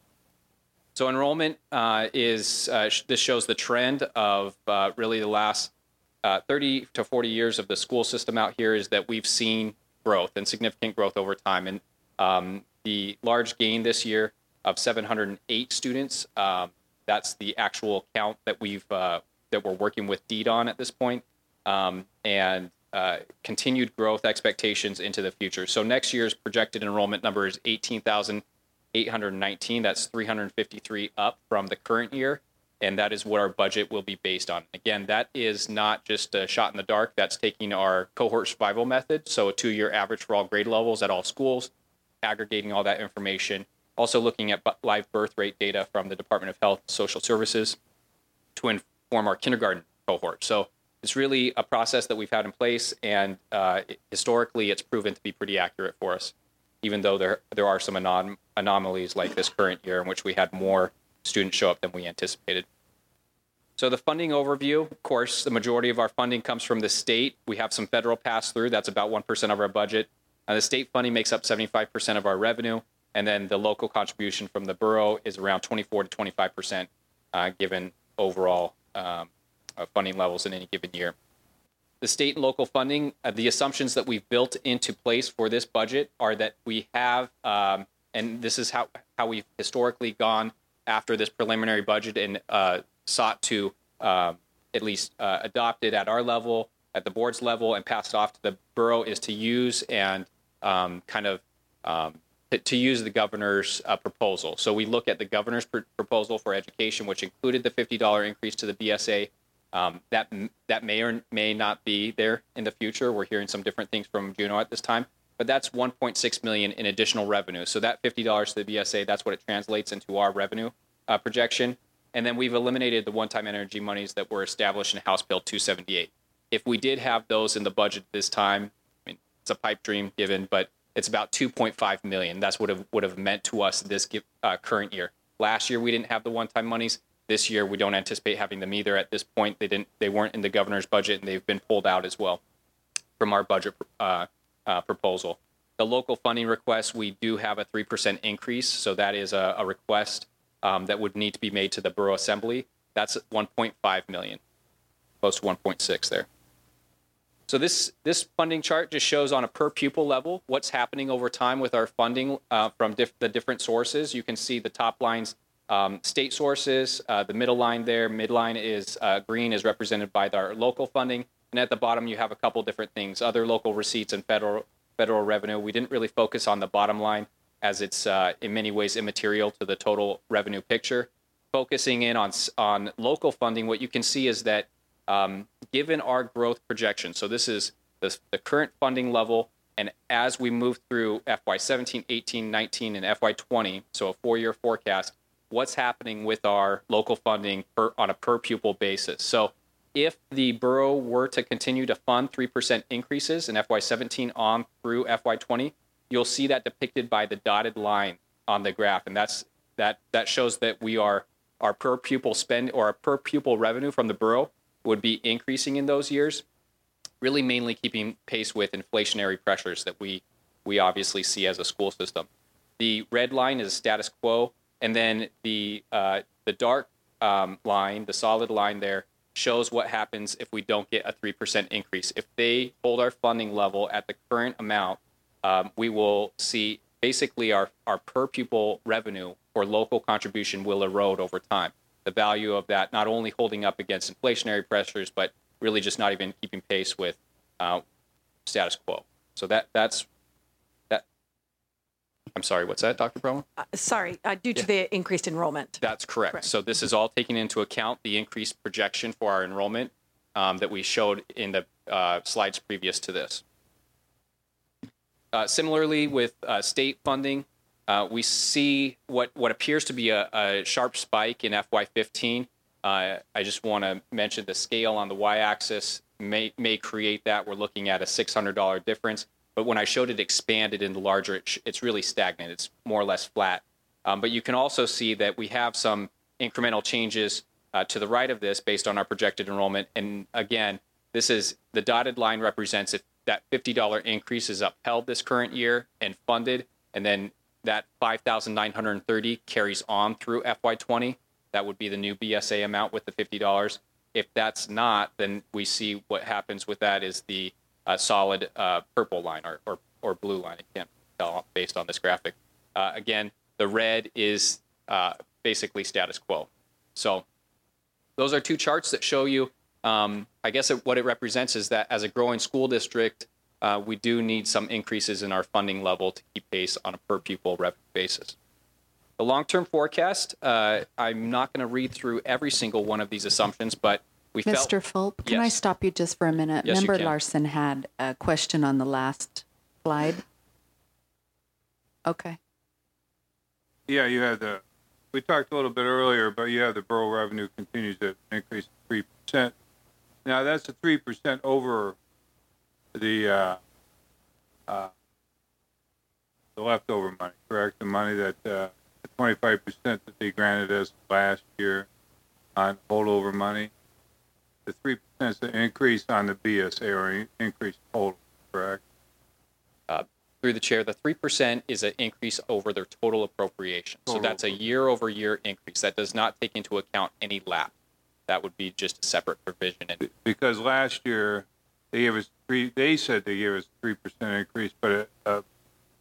So enrollment uh, is, uh, sh- this shows the trend of uh, really the last uh, thirty to forty years of the school system out here, is that we've seen growth and significant growth over time. And um, the large gain this year of seven hundred eight students, um, that's the actual count that we've uh, that we're working with D E D on at this point, um, and uh, continued growth expectations into the future. So next year's projected enrollment number is eighteen thousand eight hundred nineteen. That's three hundred fifty-three up from the current year, and that is what our budget will be based on. Again, that is not just a shot in the dark. That's taking our cohort survival method, so a two-year average for all grade levels at all schools, aggregating all that information. Also looking at live birth rate data from the Department of Health and Social Services to inform our kindergarten cohort. So it's really a process that we've had in place, and uh, historically it's proven to be pretty accurate for us, even though there there are some anom- anomalies like this current year in which we had more students show up than we anticipated. So the funding overview, of course, the majority of our funding comes from the state. We have some federal pass-through. That's about one percent of our budget. Uh, the state funding makes up seventy-five percent of our revenue. And then the local contribution from the borough is around twenty-four to twenty-five percent, uh, given overall um, uh, funding levels in any given year. The state and local funding, uh, the assumptions that we've built into place for this budget are that we have, um, and this is how, how we've historically gone after this preliminary budget and uh, sought to um, at least uh, adopt it at our level, at the board's level, and pass it off to the borough, is to use and um, kind of um, to use the governor's uh, proposal. So we look at the governor's pr- proposal for education, which included the fifty dollars increase to the B S A. Um, that that may or may not be there in the future. We're hearing some different things from Juneau at this time, but that's one point six million dollars in additional revenue. So that fifty dollars to the B S A, that's what it translates into our revenue uh, projection. And then we've eliminated the one-time energy monies that were established in House Bill two seventy-eight. If we did have those in the budget this time, I mean, it's a pipe dream given, but it's about two point five million dollars. That's what it would have meant to us this uh, current year. Last year, we didn't have the one-time monies. This year, we don't anticipate having them either. At this point, they didn't. They weren't in the governor's budget, and they've been pulled out as well from our budget uh, uh, proposal. The local funding request, we do have a three percent increase, so that is a, a request um, that would need to be made to the Borough Assembly. That's one point five million dollars, close to one point six there. So this this funding chart just shows on a per pupil level what's happening over time with our funding uh, from diff- the different sources. You can see the top lines, um, state sources, uh, the middle line there, midline is uh, green, is represented by our local funding. And at the bottom, you have a couple different things, other local receipts and federal federal revenue. We didn't really focus on the bottom line as it's uh, in many ways immaterial to the total revenue picture. Focusing in on, on local funding, what you can see is that Um, given our growth projection, so this is the, the current funding level, and as we move through F Y seventeen, eighteen, nineteen, and F Y twenty, so a four-year forecast, what's happening with our local funding per, on a per pupil basis. So if the borough were to continue to fund three percent increases in F Y seventeen on through F Y twenty, you'll see that depicted by the dotted line on the graph, and that's that that shows that we are our per pupil spend or our per pupil revenue from the borough would be increasing in those years, really mainly keeping pace with inflationary pressures that we we obviously see as a school system. The red line is status quo, and then the uh, the dark um, line, the solid line there, shows what happens if we don't get a three percent increase. If they hold our funding level at the current amount, um, we will see basically our, our per pupil revenue or local contribution will erode over time. The value of that not only holding up against inflationary pressures, but really just not even keeping pace with uh, status quo. So that that's that. I'm sorry, what's that, Doctor Brown? Uh, sorry, uh, due to Yeah. the increased enrollment. That's correct. Correct. So this is all taking into account the increased projection for our enrollment um, that we showed in the uh, slides previous to this. Uh, similarly, with uh, state funding, uh, we see what, what appears to be a, a sharp spike in F Y fifteen. Uh, I just want to mention the scale on the y-axis may may create that. We're looking at a six hundred dollars difference. But when I showed it expanded into larger, it sh- it's really stagnant. It's more or less flat. Um, but you can also see that we have some incremental changes uh, to the right of this based on our projected enrollment. And again, this is the dotted line represents if that fifty dollars increase is upheld this current year and funded, and then that five thousand nine hundred thirty dollars carries on through F Y twenty. That would be the new B S A amount with the fifty dollars. If that's not, then we see what happens with that is the uh, solid uh, purple line or, or, or blue line. I can't tell based on this graphic. Uh, again, the red is uh, basically status quo. So those are two charts that show you, um, I guess it, what it represents is that as a growing school district, uh, we do need some increases in our funding level to keep pace on a per pupil revenue basis. The long-term forecast, uh, I'm not going to read through every single one of these assumptions, but we felt... Mister Fulp, can I Yes. stop you just for a minute? Yes, you Member can. Larson had a question on the last slide. Okay. Yeah, you have the, we talked a little bit earlier, but you have the borough revenue continues to increase three percent. Now, that's a three percent over the, uh, uh, the leftover money, correct? The money that, uh, the twenty-five percent that they granted us last year on holdover money. The three percent is the increase on the B S A or in- increase total, correct? Uh, through the chair, the three percent is an increase over their total appropriation. So Total. that's a year-over-year increase. That does not take into account any lap. That would be just a separate provision. And Because last year they gave us three, they said they gave us three percent increase, but a, a,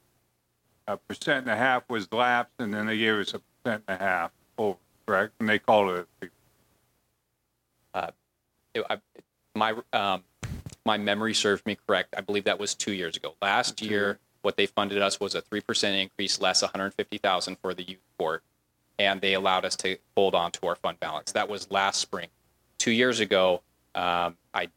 a percent and a half was lapsed, and then they gave us a percent and a half over, correct? And they called it a three. uh, it, I, my um, my memory serves me correct. I believe that was two years ago. Last year, what they funded us was a three percent increase, less one hundred fifty thousand dollars for the youth court, and they allowed us to hold on to our fund balance. That was last spring. Two years ago, um, I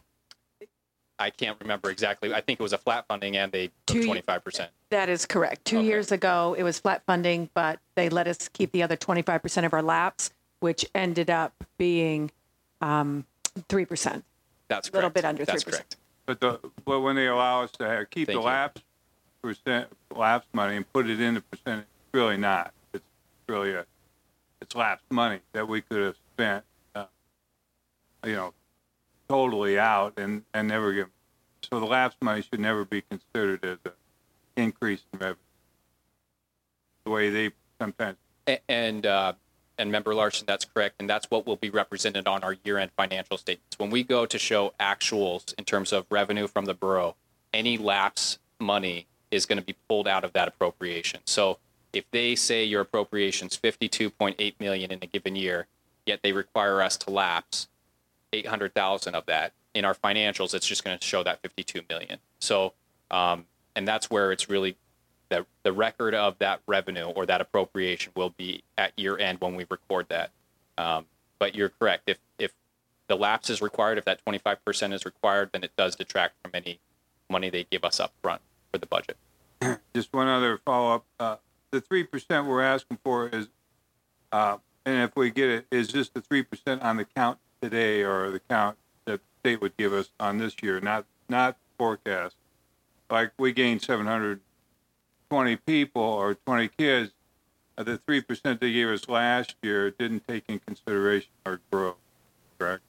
I can't remember exactly. I think it was a flat funding, and they Two took ye- twenty-five percent. That is correct. Two Okay. years ago, it was flat funding, but they let us keep the other twenty-five percent of our laps, which ended up being um, three percent. That's correct. Little bit under That's three percent. correct. But the, but when they allow us to have, keep Thank the you. lapse percent, lapse money and put it into percentage, it's really not. It's really a, it's lapsed money that we could have spent, uh, you know, totally out and, and never give. So the lapse money should never be considered as an increase in revenue. The way they sometimes. A- And uh, and Member Larson, that's correct, and that's what will be represented on our year-end financial statements. When we go to show actuals in terms of revenue from the borough, any lapse money is going to be pulled out of that appropriation. So if they say your appropriation's fifty-two point eight million dollars in a given year, yet they require us to lapse eight hundred thousand of that, in our financials, it's just going to show that fifty-two million dollars. So, um, and that's where it's really the the record of that revenue or that appropriation will be at year end when we record that. Um, but you're correct. If if the lapse is required, if that twenty-five percent is required, then it does detract from any money they give us up front for the budget. Just one other follow-up. Uh, the three percent we're asking for is, uh, and if we get it, is just the three percent on the count today or the count that the state would give us on this year, not not forecast. Like we gained seven hundred twenty people or twenty kids. Uh, the three percent they gave us last year didn't take in consideration our growth, correct?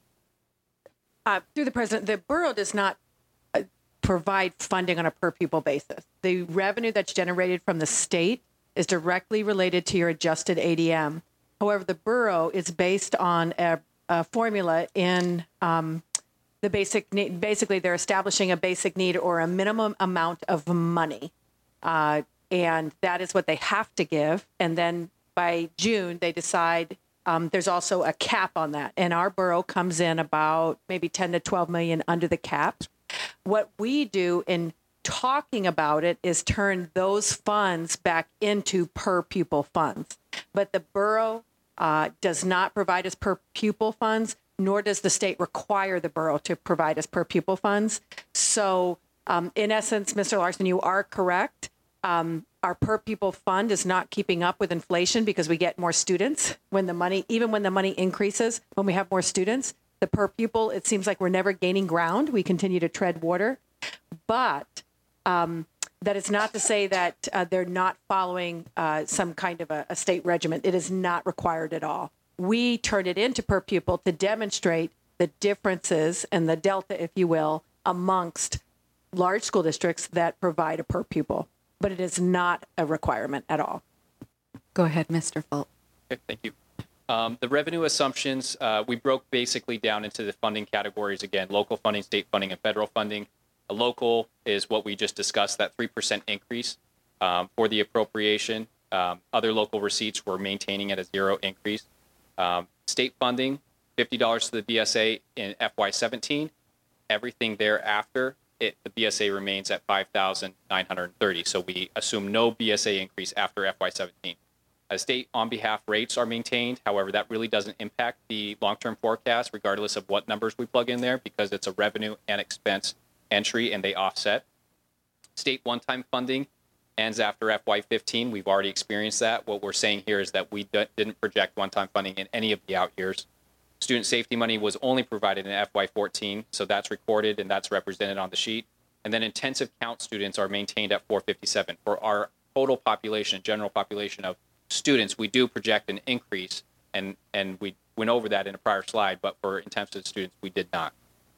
Uh, through the president, the borough does not uh, provide funding on a per pupil basis. The revenue that's generated from the state is directly related to your adjusted A D M. However, the borough is based on a, a formula in um, the basic need. Basically, they're establishing a basic need or a minimum amount of money. Uh, and that is what they have to give. And then by June, they decide um, there's also a cap on that. And our borough comes in about maybe ten to twelve million under the cap. What we do in talking about it is turn those funds back into per pupil funds. But the borough uh, does not provide us per pupil funds, nor does the state require the borough to provide us per pupil funds. So um, in essence, Mister Larson, you are correct. Um, our per pupil fund is not keeping up with inflation because we get more students when the money, even when the money increases, when we have more students, the per pupil, it seems like we're never gaining ground. We continue to tread water. But um, that is not to say that uh, they're not following uh, some kind of a, a state regimen. It is not required at all. We turn it into per pupil to demonstrate the differences and the delta, if you will, amongst large school districts that provide a per pupil. But it is not a requirement at all. Go ahead, Mister Fultz. Okay, thank you. Um, the revenue assumptions, uh, we broke basically down into the funding categories again, local funding, state funding, and federal funding. A local is what we just discussed, that three percent increase um, for the appropriation. Um, other local receipts we're maintaining at a zero increase. Um, state funding, fifty dollars to the B S A in F Y seventeen. Everything thereafter, it, the B S A remains at five thousand nine hundred thirty. So we assume no B S A increase after F Y seventeen. Uh, state on behalf rates are maintained. However, that really doesn't impact the long-term forecast, regardless of what numbers we plug in there, because it's a revenue and expense entry and they offset. State one-time funding ends after F Y fifteen. We've already experienced that. What we're saying here is that we d- didn't project one-time funding in any of the out years. Student safety money was only provided in F Y fourteen, so that's recorded and that's represented on the sheet. And then intensive count students are maintained at four fifty-seven. For our total population, general population of students, we do project an increase, and, and we went over that in a prior slide, but for intensive students, we did not.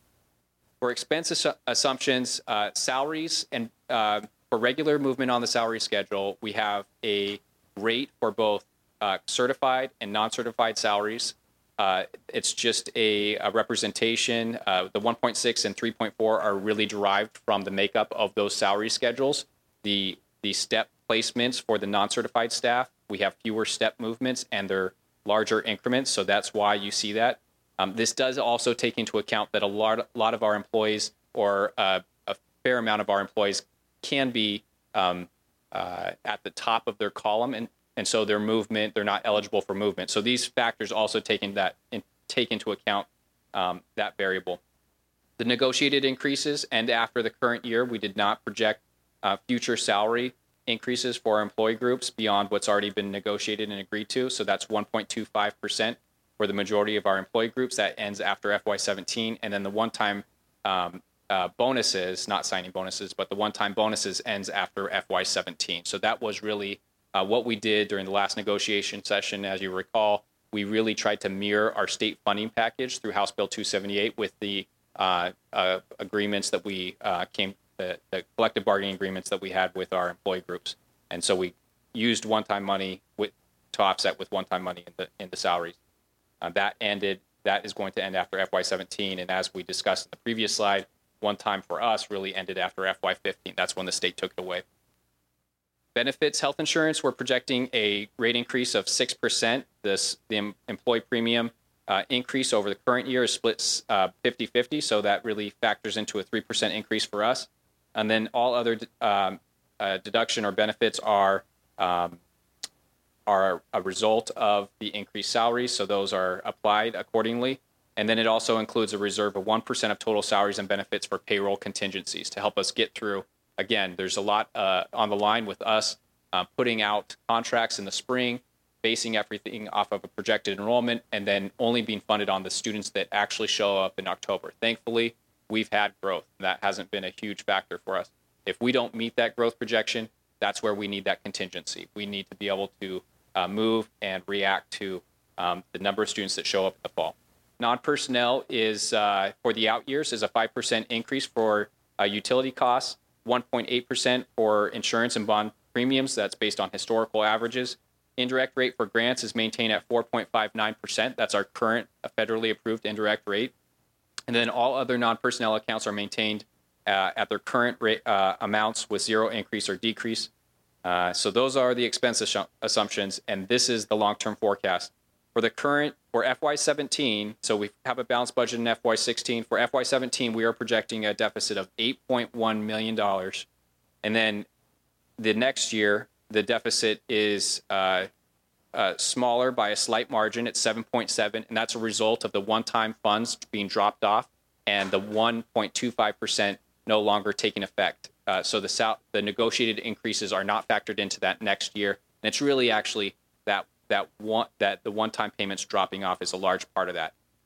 For expense assu- assumptions, uh, salaries, and uh, for regular movement on the salary schedule, we have a rate for both uh, certified and non-certified salaries. Uh, it's just a, a representation. Uh, the one point six and three point four are really derived from the makeup of those salary schedules. The, the step placements for the non-certified staff, we have fewer step movements and they're larger increments, so that's why you see that. Um, this does also take into account that a lot, a lot of our employees, or uh, a fair amount of our employees, can be um, uh, at the top of their column, and, and so their movement, they're not eligible for movement. So these factors also take, in that, in, take into account um, that variable. The negotiated increases, and after the current year, we did not project uh, future salary increases for our employee groups beyond what's already been negotiated and agreed to. So that's one point two five percent for the majority of our employee groups. That ends after F Y seventeen. And then the one-time um, uh, bonuses, not signing bonuses, but the one-time bonuses ends after F Y seventeen. So that was really uh, what we did during the last negotiation session. As you recall, we really tried to mirror our state funding package through House Bill two seventy-eight with the uh, uh, agreements that we uh, came The, the collective bargaining agreements that we had with our employee groups. And so we used one-time money with, to offset with one-time money in the, in the salaries. Uh, that ended, that is going to end after F Y seventeen. And as we discussed in the previous slide, one-time for us really ended after F Y fifteen. That's when the state took it away. Benefits, health insurance, we're projecting a rate increase of six percent. This, the em- employee premium uh, increase over the current year is split uh, fifty-fifty. So that really factors into a three percent increase for us. And then all other um, uh, deduction or benefits are um, are a result of the increased salaries, so those are applied accordingly. And then it also includes a reserve of one percent of total salaries and benefits for payroll contingencies to help us get through. Again, there's a lot uh, on the line with us uh, putting out contracts in the spring, basing everything off of a projected enrollment, and then only being funded on the students that actually show up in October. Thankfully, we've had growth. That hasn't been a huge factor for us. If we don't meet that growth projection, that's where we need that contingency. We need to be able to uh, move and react to um, the number of students that show up in the fall. Non-personnel is, uh, for the out years, is a five percent increase for uh, utility costs, one point eight percent for insurance and bond premiums. That's based on historical averages. Indirect rate for grants is maintained at four point five nine percent. That's our current uh, federally approved indirect rate. And then all other non-personnel accounts are maintained uh, at their current rate, uh, amounts with zero increase or decrease. Uh, so those are the expense assu- assumptions, and this is the long-term forecast. For the current, for F Y seventeen, so we have a balanced budget in F Y sixteen. For F Y seventeen, we are projecting a deficit of eight point one million dollars. And then the next year, the deficit is uh, Uh, smaller by a slight margin at seven point seven, and that's a result of the one-time funds being dropped off and the one point two five percent no longer taking effect. Uh, so the sal- the negotiated increases are not factored into that next year, and it's really actually that that one that the one-time payments dropping off is a large part of that.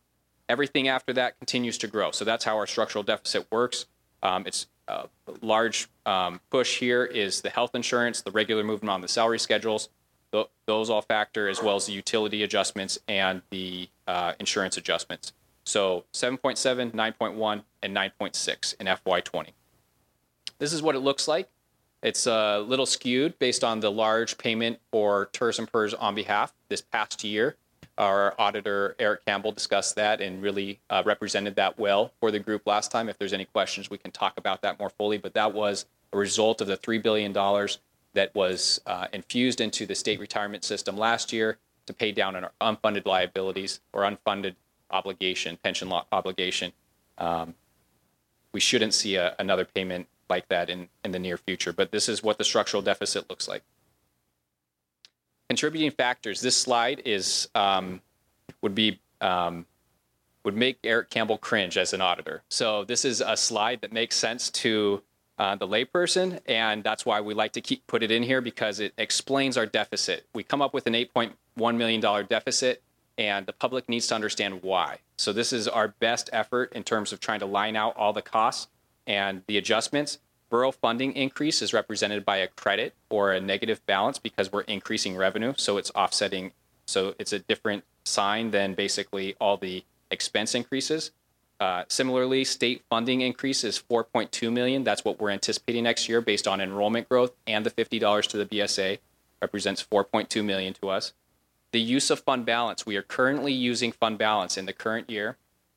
Everything after that continues to grow. So that's how our structural deficit works. Um, it's a large um, push here is the health insurance, the regular movement on the salary schedules. Th- those all factor, as well as the utility adjustments and the uh, insurance adjustments. So seven point seven, nine point one, and nine point six in F Y twenty. This is what it looks like. It's a little skewed based on the large payment for T E R S and P E R S on behalf this past year. Our auditor, Eric Campbell, discussed that and really uh, represented that well for the group last time. If there's any questions, we can talk about that more fully. But that was a result of the three billion dollars that was uh, infused into the state retirement system last year to pay down on our unfunded liabilities or unfunded obligation, pension law obligation. Um, we shouldn't see a, another payment like that in, in the near future. But this is what the structural deficit looks like. Contributing factors. This slide is um, would be um, would make Eric Campbell cringe as an auditor. So this is a slide that makes sense to uh, the layperson, and that's why we like to keep put it in here, because it explains our deficit. We come up with an eight point one million dollars deficit, and the public needs to understand why. So this is our best effort in terms of trying to line out all the costs and the adjustments. Borough funding increase is represented by a credit or a negative balance because we're increasing revenue, so it's offsetting. So it's a different sign than basically all the expense increases. Uh, similarly, state funding increase is four point two million dollars. That's what we're anticipating next year based on enrollment growth, and the fifty dollars to the B S A represents four point two million dollars to us. The use of fund balance. We are currently using fund balance in the current year,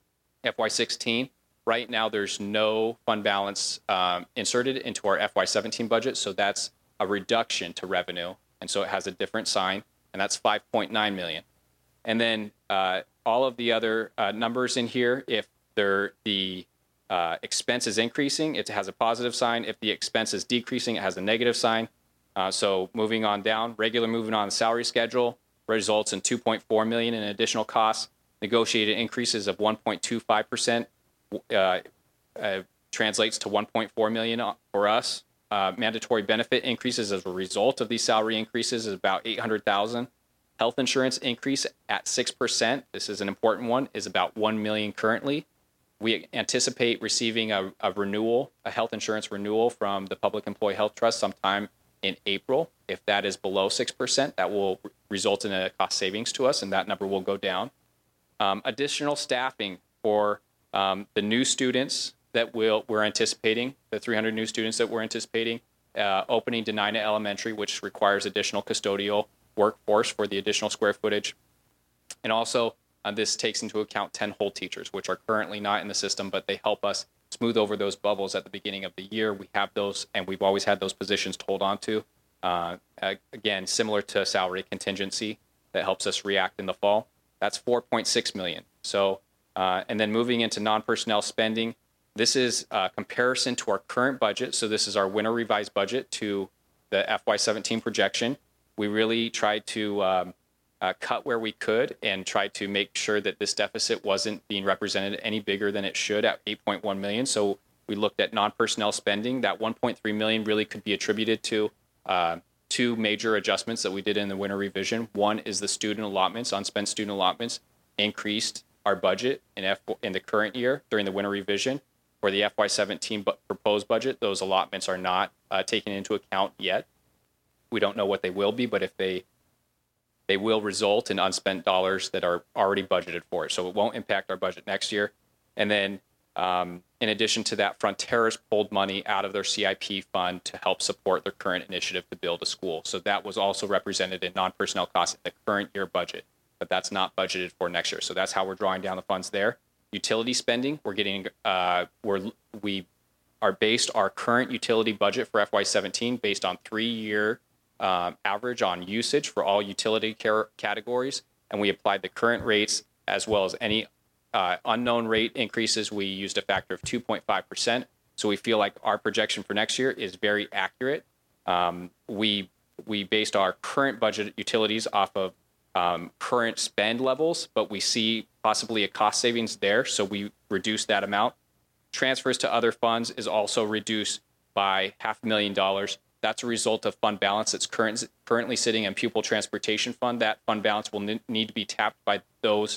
F Y sixteen. Right now, there's no fund balance um, inserted into our F Y seventeen budget, so that's a reduction to revenue, and so it has a different sign, and that's five point nine million dollars. And then uh, all of the other uh, numbers in here, if they're, the uh, expense is increasing, it has a positive sign. If the expense is decreasing, it has a negative sign. Uh, so moving on down, regular movement on the salary schedule results in two point four million dollars in additional costs. Negotiated increases of one point two five percent. Uh, uh, translates to one point four million dollars for us. Uh, mandatory benefit increases as a result of these salary increases is about eight hundred thousand dollars. Health insurance increase at six percent. This is an important one, is about one million dollars currently. We anticipate receiving a, a renewal, a health insurance renewal from the Public Employee Health Trust sometime in April. If that is below six percent, that will result in a cost savings to us, and that number will go down. Um, additional staffing for Um, the new students that we'll, we're anticipating, the three hundred new students that we're anticipating, uh, opening Denina Elementary, which requires additional custodial workforce for the additional square footage. And also, uh, this takes into account ten whole teachers, which are currently not in the system, but they help us smooth over those bubbles at the beginning of the year. We have those, and we've always had those positions to hold on to. Uh, again, similar to salary contingency that helps us react in the fall. That's four point six million dollars. So, Uh, and then moving into non-personnel spending, this is a comparison to our current budget. So this is our winter revised budget to the F Y seventeen projection. We really tried to um, uh, cut where we could and tried to make sure that this deficit wasn't being represented any bigger than it should at eight point one million dollars. So we looked at non-personnel spending. That one point three million dollars really could be attributed to uh, two major adjustments that we did in the winter revision. One is the student allotments, unspent student allotments, increased our budget in F in the current year during the winter revision. For the F Y seventeen bu- proposed budget, those allotments are not uh, taken into account yet. We don't know what they will be, but if they they will result in unspent dollars that are already budgeted for it. So it won't impact our budget next year. And then um, in addition to that, Fronteras pulled money out of their C I P fund to help support their current initiative to build a school. So that was also represented in non-personnel costs in the current year budget, but that's not budgeted for next year. So that's how we're drawing down the funds there. Utility spending, we're getting, uh, we're, we are based our current utility budget for F Y seventeen based on three-year um, average on usage for all utility care categories. And we applied the current rates as well as any uh, unknown rate increases. We used a factor of two point five percent. So we feel like our projection for next year is very accurate. Um, we, we based our current budget utilities off of Um, current spend levels, but we see possibly a cost savings there, so we reduce that amount. Transfers to other funds is also reduced by half a million dollars. That's a result of fund balance that's current, currently sitting in pupil transportation fund. That fund balance will n- need to be tapped by those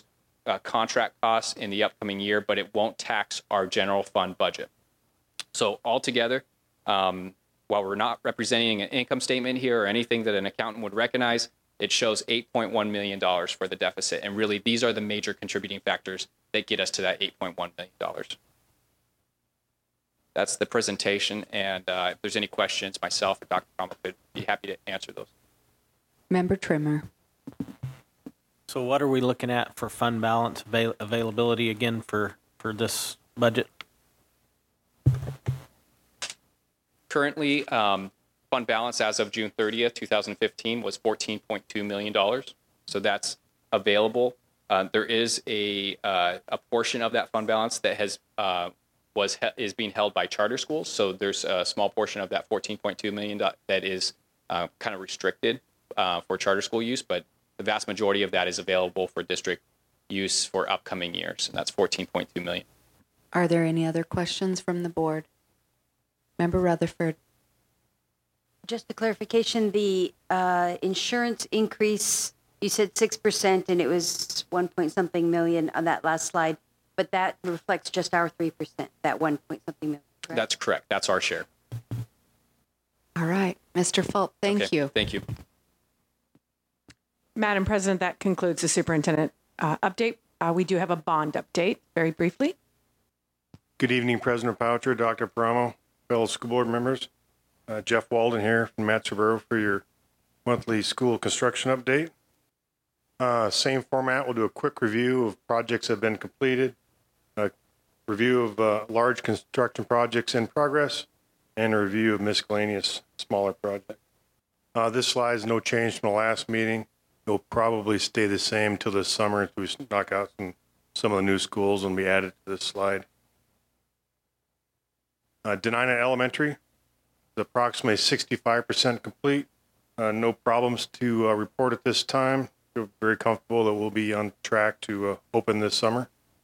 uh, contract costs in the upcoming year, but it won't tax our general fund budget. So altogether, um, while we're not representing an income statement here or anything that an accountant would recognize, it shows eight point one million dollars for the deficit. And really, these are the major contributing factors that get us to that eight point one million dollars. That's the presentation. And uh, if there's any questions, myself or Doctor Cromwell could be happy to answer those. Member Trimmer. So what are we looking at for fund balance avail- availability again for, for this budget? Currently, um, fund balance as of June thirtieth, twenty fifteen was fourteen point two million dollars. So that's available. Uh, there is a uh, a portion of that fund balance that has uh, was he- is being held by charter schools. So there's a small portion of that fourteen point two million dollars that is uh, kind of restricted uh, for charter school use, but the vast majority of that is available for district use for upcoming years, and that's fourteen point two million dollars. Are there any other questions from the board? Member Rutherford. Just a clarification, the uh, insurance increase, you said six percent and it was one point something million on that last slide, but that reflects just our three percent, that one point something million, correct? That's correct. That's our share. All right. Mister Fulp, thank Okay, you. Thank you. Madam President, that concludes the superintendent uh, update. Uh, we do have a bond update, very briefly. Good evening, President Poucher, Doctor Paramo, fellow school board members. Uh, Jeff Walden here from Metro Borough for your monthly school construction update. Uh, same format, we'll do a quick review of projects that have been completed, a review of uh, large construction projects in progress, and a review of miscellaneous smaller projects. Uh, this slide is no change from the last meeting. It'll probably stay the same till this summer until we knock out some, some of the new schools and be added to this slide. Uh, Denina Elementary is approximately sixty-five percent complete. Uh, no problems to uh, report at this time. We're very comfortable that we'll be on track to uh, open this summer.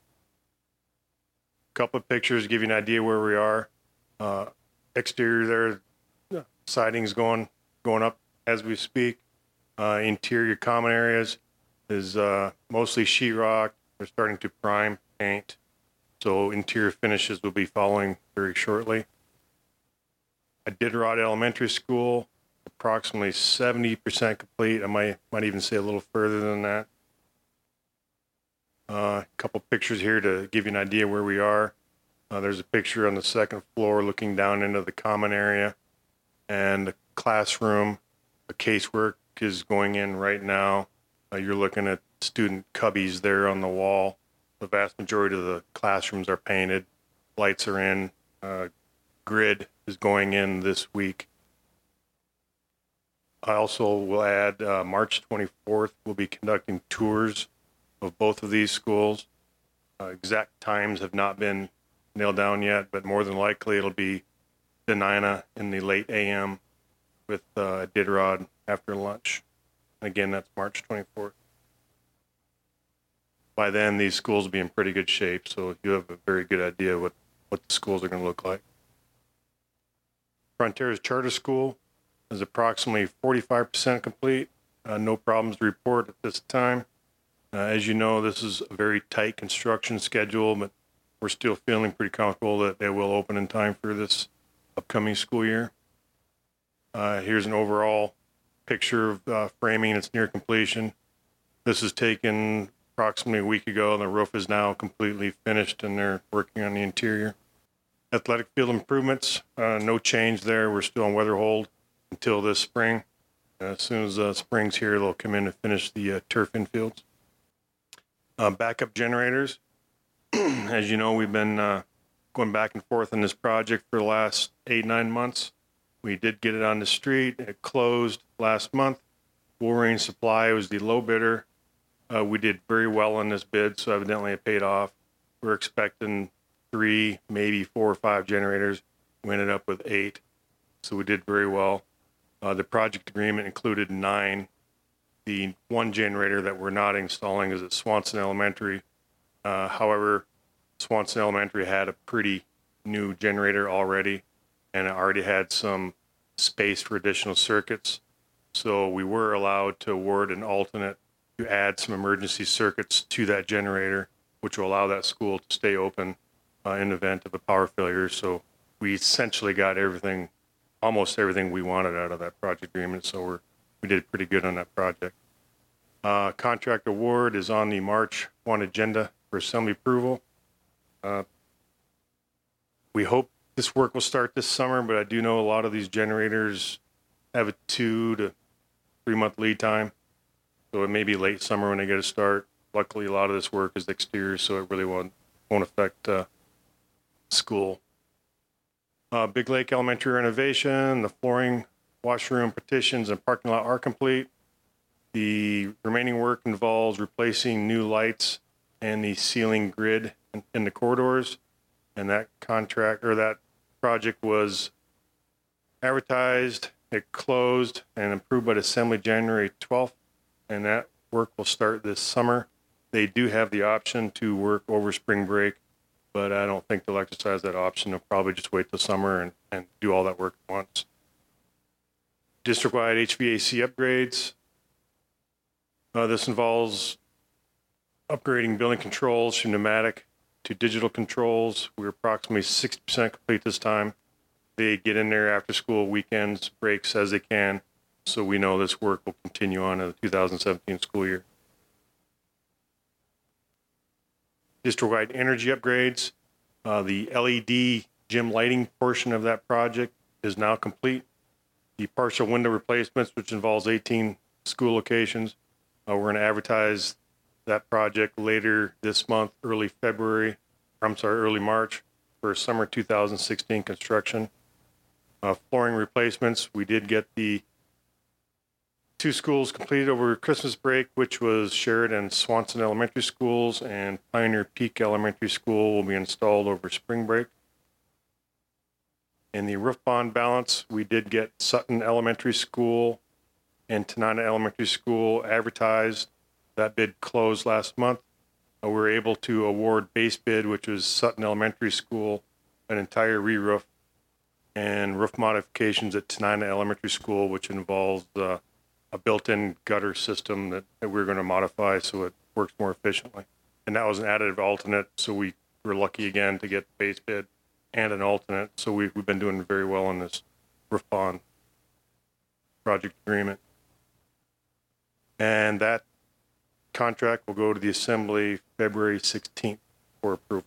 A couple of pictures give you an idea where we are. Uh, exterior there, siding's going going up as we speak. Uh, interior common areas is uh, mostly sheetrock. We're starting to prime paint. So interior finishes will be following very shortly. Iditarod Elementary School, approximately seventy percent complete. I might might even say a little further than that. A uh, couple pictures here to give you an idea where we are. Uh, there's a picture on the second floor looking down into the common area and the classroom. The casework is going in right now. Uh, you're looking at student cubbies there on the wall. The vast majority of the classrooms are painted. Lights are in. Uh, grid is going in this week. I also will add uh, March twenty-fourth, we'll be conducting tours of both of these schools. Uh, exact times have not been nailed down yet, but more than likely it'll be Denina in the late A M with uh, Iditarod after lunch. Again, that's March twenty-fourth. By then, these schools will be in pretty good shape, so you have a very good idea what, what the schools are going to look like. Frontiers Charter School is approximately forty-five percent complete. Uh, no problems to report at this time. Uh, as you know, this is a very tight construction schedule, but we're still feeling pretty comfortable that they will open in time for this upcoming school year. Uh, here's an overall picture of uh, framing. It's near completion. This is taken approximately a week ago, and the roof is now completely finished, and they're working on the interior. Athletic field improvements, uh, no change there. We're still on weather hold until this spring. Uh, as soon as uh, spring's here, they'll come in and finish the uh, turf infields. Uh, backup generators. As you know, we've been uh, going back and forth on this project for the last eight, nine months. We did get it on the street. It closed last month. Wolverine Supply was the low bidder. Uh, we did very well on this bid, so evidently it paid off. We're expecting three, maybe four or five generators. We ended up with eight, so we did very well. Uh, the project agreement included nine. The one generator that we're not installing is at Swanson Elementary. Uh, however, Swanson Elementary had a pretty new generator already, and it already had some space for additional circuits. So we were allowed to award an alternate to add some emergency circuits to that generator, which will allow that school to stay open uh, in the event of a power failure. So we essentially got everything, almost everything we wanted out of that project agreement. So we're, we did pretty good on that project. Uh, contract award is on the March first agenda for assembly approval. Uh, we hope this work will start this summer, but I do know a lot of these generators have a two to three month lead time. So it may be late summer when they get a start. Luckily, a lot of this work is exterior, so it really won't, won't affect uh, school. Uh, Big Lake Elementary renovation, the flooring, washroom, partitions, and parking lot are complete. The remaining work involves replacing new lights and the ceiling grid in, in the corridors. And that contract or that project was advertised, it closed, and approved by the Assembly January twelfth. And that work will start this summer. They do have the option to work over spring break, but I don't think they'll exercise that option. They'll probably just wait till summer and, and do all that work at once. District-wide H V A C upgrades. Uh, this involves upgrading building controls from pneumatic to digital controls. We're approximately sixty percent complete this time. They get in there after school, weekends, breaks as they can. So we know this work will continue on in the two thousand seventeen school year. District-wide energy upgrades. Uh, the L E D gym lighting portion of that project is now complete. The partial window replacements, which involves eighteen school locations, uh, we're going to advertise that project later this month, early February, I'm sorry, early March for summer two thousand sixteen construction. Uh, flooring replacements, we did get the two schools completed over Christmas break, which was Sheridan and Swanson Elementary Schools, and Pioneer Peak Elementary School will be installed over spring break. In the roof bond balance, we did get Sutton Elementary School and Tanana Elementary School advertised. That bid closed last month. Uh, we were able to award base bid, which was Sutton Elementary School, an entire re-roof, and roof modifications at Tanana Elementary School, which involves uh, a built-in gutter system that, that we're going to modify so it works more efficiently. And that was an additive alternate, so we were lucky again to get base bid and an alternate. So we, we've been doing very well on this roof bond project agreement. And that contract will go to the Assembly February sixteenth for approval.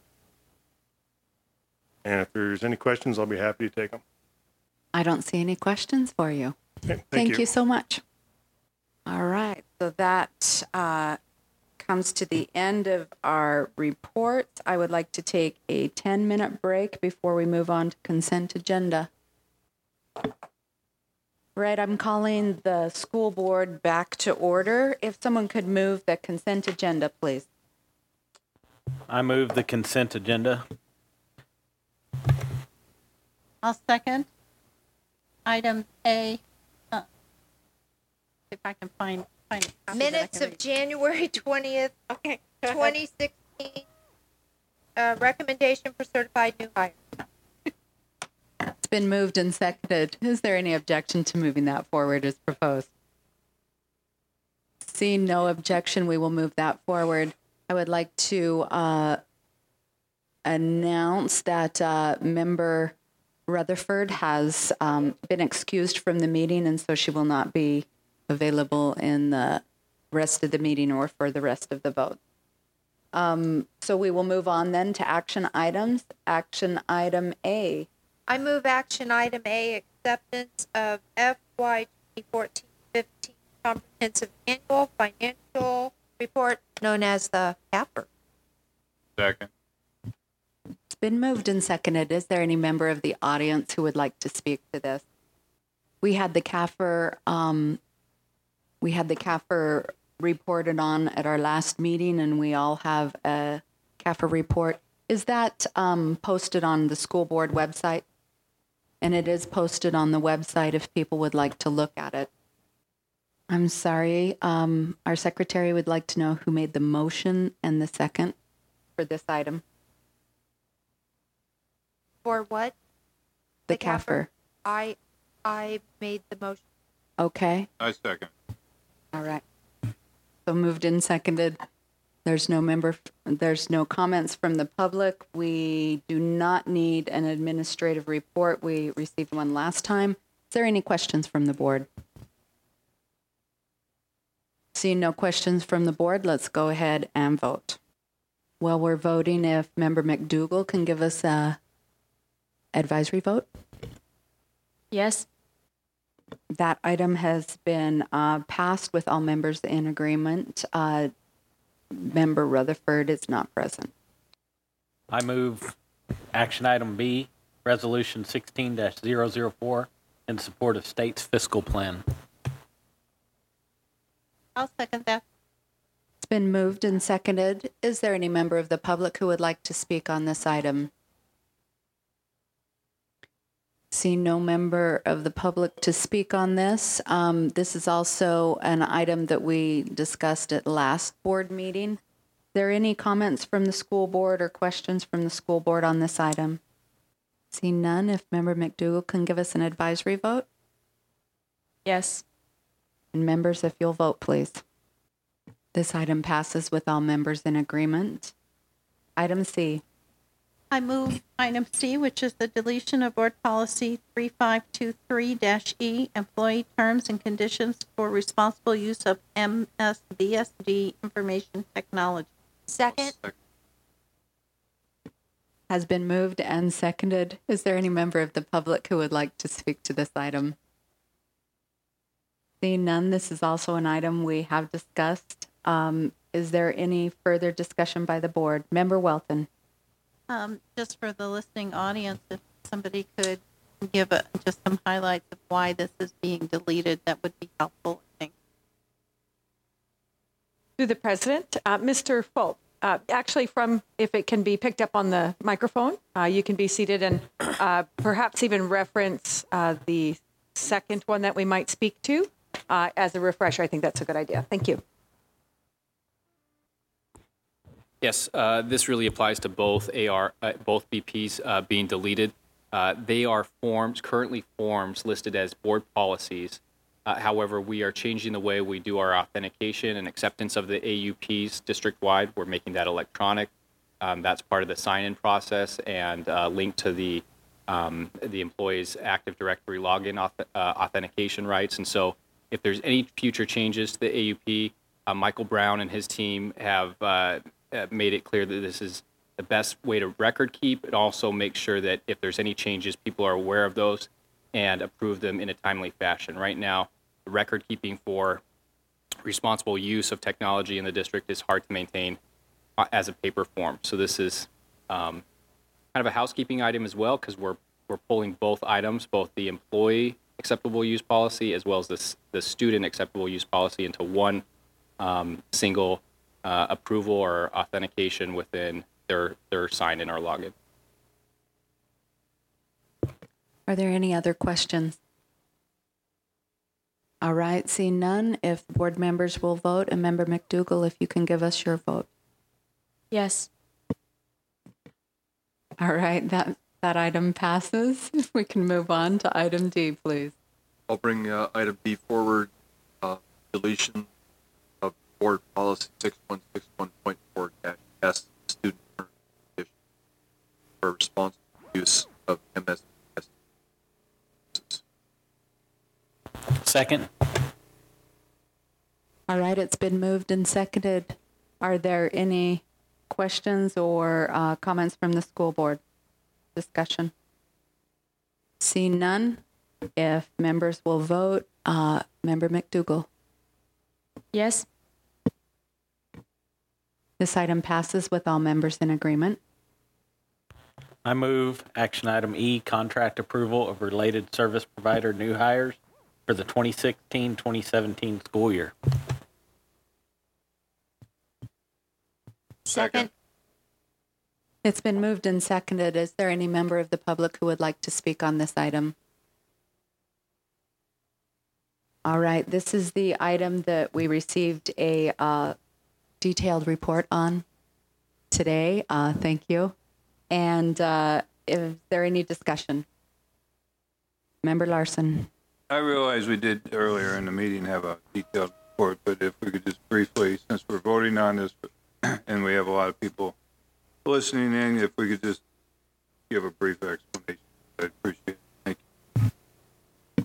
And if there's any questions, I'll be happy to take them. I don't see any questions for you. Okay, thank Thank you. you so much. All right, so that uh, comes to the end of our reports. I would like to take a ten-minute break before we move on to consent agenda. Right, I'm calling the school board back to order. If someone could move the consent agenda, please. I move the consent agenda. I'll second. Item A. Uh, if I can find find a copy that I Minutes can of read. January twentieth, Okay. go ahead. twenty sixteen. Uh, recommendation for certified new hire. It's been moved and seconded. Is there any objection to moving that forward as proposed? Seeing no objection, we will move that forward. I would like to uh, announce that uh, member Rutherford has um, been excused from the meeting, and so she will not be available in the rest of the meeting or for the rest of the vote. Um, so we will move on then to action items. Action item A. I move action item A, acceptance of F Y twenty fourteen fifteen comprehensive annual financial report known as the C A F R. Second. It's been moved and seconded. Is there any member of the audience who would like to speak to this? We had the C A F R, um, we had the C A F R reported on at our last meeting, and we all have a C A F R report. Is that um, posted on the school board website? And it is posted on the website if people would like to look at it. I'm sorry, um, our secretary would like to know who made the motion and the second for this item. For what? The C A F R. I, I made the motion. Okay, I second. all right. So moved and seconded. There's no member, there's no comments from the public. We do not need an administrative report. We received one last time. Is there any questions from the board? Seeing no questions from the board, let's go ahead and vote. While we're voting, if Member McDougall can give us a advisory vote? Yes. That item has been uh, passed with all members in agreement. Uh, Member Rutherford is not present. I move action item B, resolution sixteen dash zero zero four, in support of state's fiscal plan. I'll second that. It's been moved and seconded. Is there any member of the public who would like to speak on this item? See no member of the public to speak on this. Um, this is also an item that we discussed at last board meeting. Are there any comments from the school board or questions from the school board on this item? See none. If Member McDougall can give us an advisory vote? Yes. And members, if you'll vote, please. This item passes with all members in agreement. Item C. I move item C, which is the deletion of board policy three five two three E, employee terms and conditions for responsible use of M S B S D information technology. Second. Has been moved and seconded. Is there any member of the public who would like to speak to this item? Seeing none, this is also an item we have discussed. Um, is there any further discussion by the board? Member Welton. Um, just for the listening audience, if somebody could give a, just some highlights of why this is being deleted, that would be helpful, I think. Through the president, uh, Mister Fulp, uh, actually from, if it can be picked up on the microphone, uh, you can be seated and uh, perhaps even reference uh, the second one that we might speak to uh, as a refresher. I think that's a good idea. Thank you. Yes, uh, this really applies to both A R, uh, both B Ps uh, being deleted. Uh, they are forms, currently forms listed as board policies. Uh, however, we are changing the way we do our authentication and acceptance of the A U Ps district-wide. We're making that electronic. Um, that's part of the sign-in process and uh, linked to the um, the employee's Active Directory login auth- uh, authentication rights. And so if there's any future changes to the A U P, uh, Michael Brown and his team have uh, Uh, made it clear that this is the best way to record keep, and also make sure that if there's any changes, people are aware of those and approve them in a timely fashion. Right now, the record keeping for responsible use of technology in the district is hard to maintain uh, as a paper form. So this is um, kind of a housekeeping item as well, because we're we're pulling both items, both the employee acceptable use policy as well as the the student acceptable use policy, into one um, single Uh, approval or authentication within their their sign-in or login. Are there any other questions? All right, seeing none, if board members will vote, and Member McDougall, if you can give us your vote. Yes. All right, that, that item passes. If we can move on to item D, please. I'll bring uh, item D forward, uh, deletion of board policy six one six one point four dash S, student terms and conditions for responsible use of M S B S. Second. All right, it's been moved and seconded. Are there any questions or uh, comments from the school board? Discussion? Seeing none, if members will vote, uh, Member McDougall. Yes. This item passes with all members in agreement. I move action item E, contract approval of related service provider new hires for the twenty sixteen twenty seventeen school year. Second. It's been moved and seconded. Is there any member of the public who would like to speak on this item? All right, this is the item that we received a uh, detailed report on today. Uh, thank you. And uh, is there any discussion? Member Larson. I realize we did earlier in the meeting have a detailed report, but if we could just briefly, since we're voting on this, and we have a lot of people listening in, if we could just give a brief explanation, I'd appreciate it. Thank you.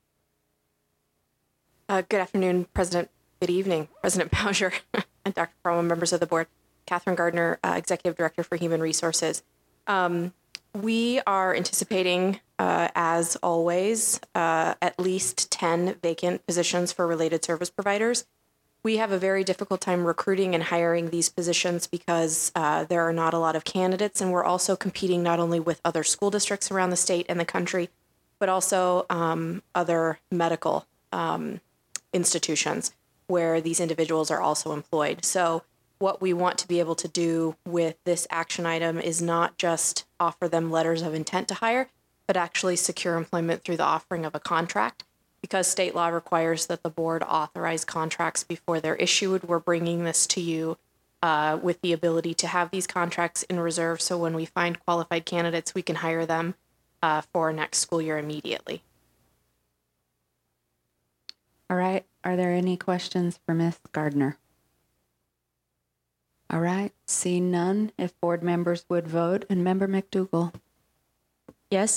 Uh, good afternoon, President. Good evening, President Bowsher and Doctor Perlman, members of the board. Catherine Gardner, uh, Executive Director for Human Resources. Um, we are anticipating, uh, as always, uh, at least ten vacant positions for related service providers. We have a very difficult time recruiting and hiring these positions because uh, there are not a lot of candidates, and we're also competing not only with other school districts around the state and the country, but also um, other medical um, institutions where these individuals are also employed. So what we want to be able to do with this action item is not just offer them letters of intent to hire, but actually secure employment through the offering of a contract. Because state law requires that the board authorize contracts before they're issued, we're bringing this to you uh, with the ability to have these contracts in reserve, so when we find qualified candidates, we can hire them uh, for next school year immediately. All right. Are there any questions for Miz Gardner? All right. Seeing none, if board members would vote, and Member McDougall. Yes.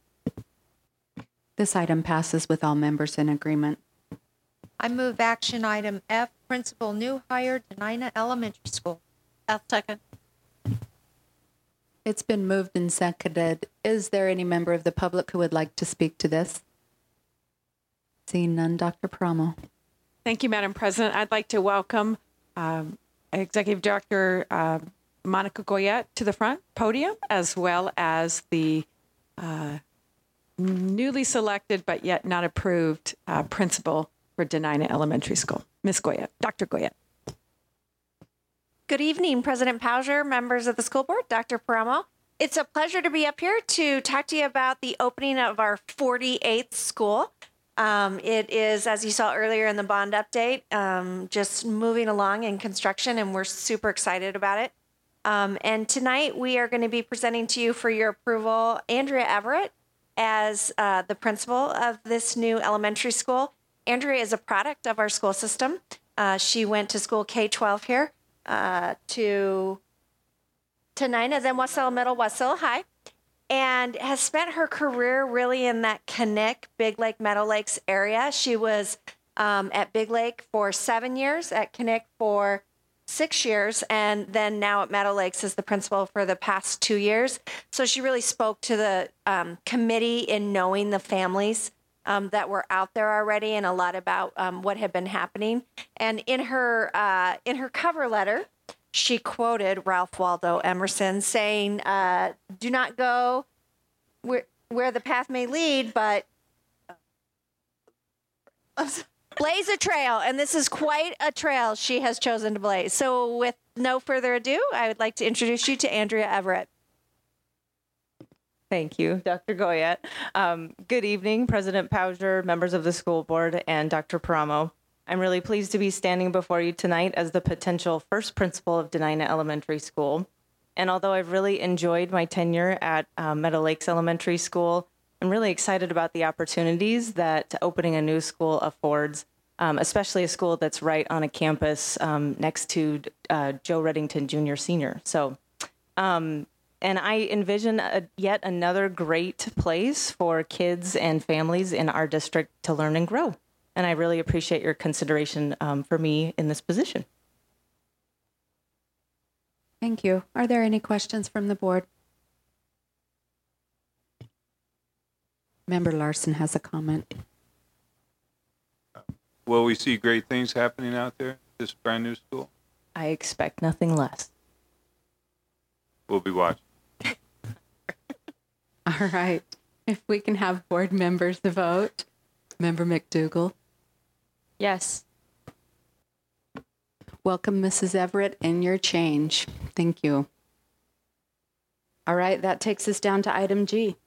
This item passes with all members in agreement. I move action item F, principal new hire, Denina Elementary School. I'll second. It's been moved and seconded. Is there any member of the public who would like to speak to this? Seeing none, Doctor Promo. Thank you, Madam President. I'd like to welcome um, Executive Director uh, Monica Goyette to the front podium, as well as the uh, newly selected but yet not approved uh, principal for Denina Elementary School, Miz Goyette, Doctor Goyette. Good evening, President Bowsher, members of the school board, Doctor Paramo. It's a pleasure to be up here to talk to you about the opening of our forty-eighth school. Um, it is, as you saw earlier in the bond update, um, just moving along in construction, and we're super excited about it. Um, and tonight we are going to be presenting to you for your approval Andrea Everett as uh, the principal of this new elementary school. Andrea is a product of our school system. Uh, she went to school K twelve here uh, to Denina, then Wasilla Middle, Wasilla High, and has spent her career really in that Connect, Big Lake, Meadow Lakes area. She was um, at Big Lake for seven years, at Connect for six years, and then now at Meadow Lakes as the principal for the past two years. So she really spoke to the um, committee in knowing the families um, that were out there already, and a lot about um, what had been happening. And in her uh, in her cover letter, she quoted Ralph Waldo Emerson saying, uh, do not go where, where the path may lead, but blaze a trail. And this is quite a trail she has chosen to blaze. So with no further ado, I would like to introduce you to Andrea Everett. Thank you, Doctor Goyette. Um, good evening, President Bowsher, members of the school board, and Doctor Paramo. I'm really pleased to be standing before you tonight as the potential first principal of Denina Elementary School. And although I've really enjoyed my tenure at uh, Meadow Lakes Elementary School, I'm really excited about the opportunities that opening a new school affords, um, especially a school that's right on a campus um, next to uh, Joe Reddington Junior Senior. So, um, and I envision a, yet another great place for kids and families in our district to learn and grow. And I really appreciate your consideration um, for me in this position. Thank you. Are there any questions from the board? Member Larson has a comment. Will we see great things happening out there, this brand new school? I expect nothing less. We'll be watching. All right. If we can have board members vote. Member McDougall. Yes. Welcome, Missus Everett, and your change. Thank you. All right, that takes us down to item G.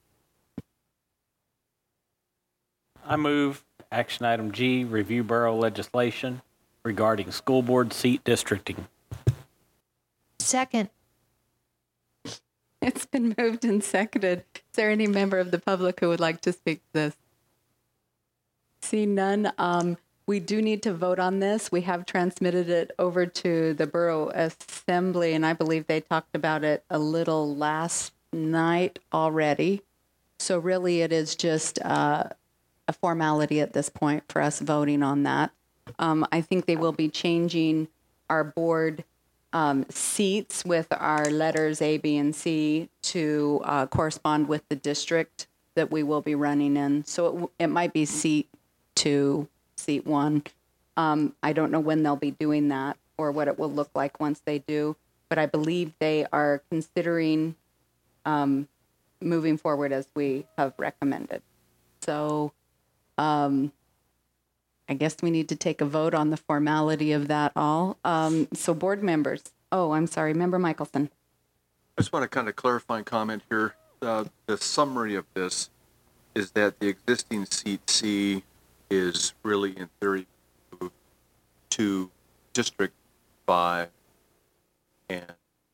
I move action item G, review borough legislation regarding school board seat districting. Second. It's been moved and seconded. Is there any member of the public who would like to speak to this? See none. Um, We do need to vote on this. We have transmitted it over to the Borough Assembly, and I believe they talked about it a little last night already. So really, it is just uh, a formality at this point for us voting on that. Um, I think they will be changing our board um, seats with our letters A, B, and C to uh, correspond with the district that we will be running in. So it, w- it might be seat two, seat one. Um, I don't know when they'll be doing that or what it will look like once they do, but I believe they are considering um, moving forward as we have recommended. So um, I guess we need to take a vote on the formality of that all. Um, so board members, oh, I'm sorry, Member Michelson. I just want to kind of clarifying comment here. Uh, the summary of this is that the existing seat C is really in theory moved to District five, and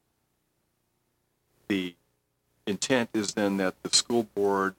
the intent is then that the school board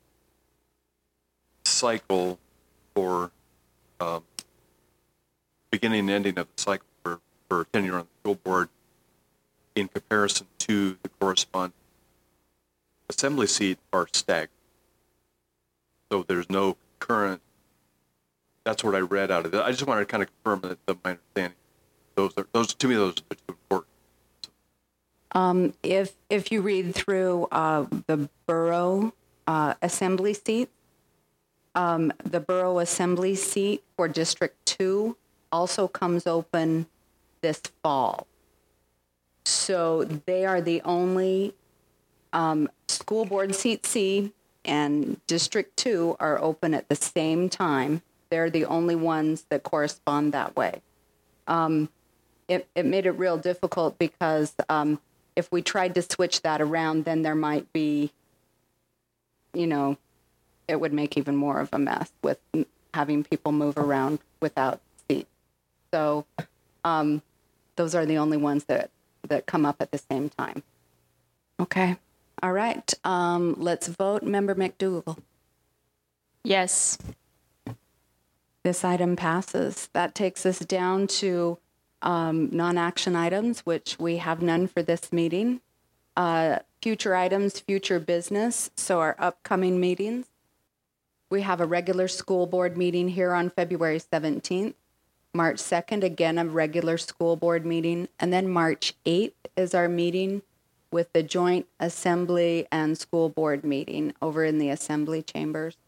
cycle for um, beginning and ending of the cycle for, for tenure on the school board in comparison to the corresponding assembly seat are staggered. So there's no current, that's what I read out of it. I just wanted to kind of confirm that, that my understanding. Those are, those to me, those are the two important. Um, if if you read through uh, the borough uh, assembly seat, um, the borough assembly seat for District two also comes open this fall. So they are the only um, school board seat C and District two are open at the same time. They're the only ones that correspond that way. Um, it, it made it real difficult because um, if we tried to switch that around, then there might be, you know, it would make even more of a mess with having people move around without seats. So um, those are the only ones that, that come up at the same time. Okay. All right. Um, let's vote. Member McDougall. Yes. This item passes. That takes us down to um, non-action items, which we have none for this meeting. Uh, future items, future business, so our upcoming meetings. We have a regular school board meeting here on February seventeenth. March second, again, a regular school board meeting. And then March eighth is our meeting with the joint assembly and school board meeting over in the assembly chambers.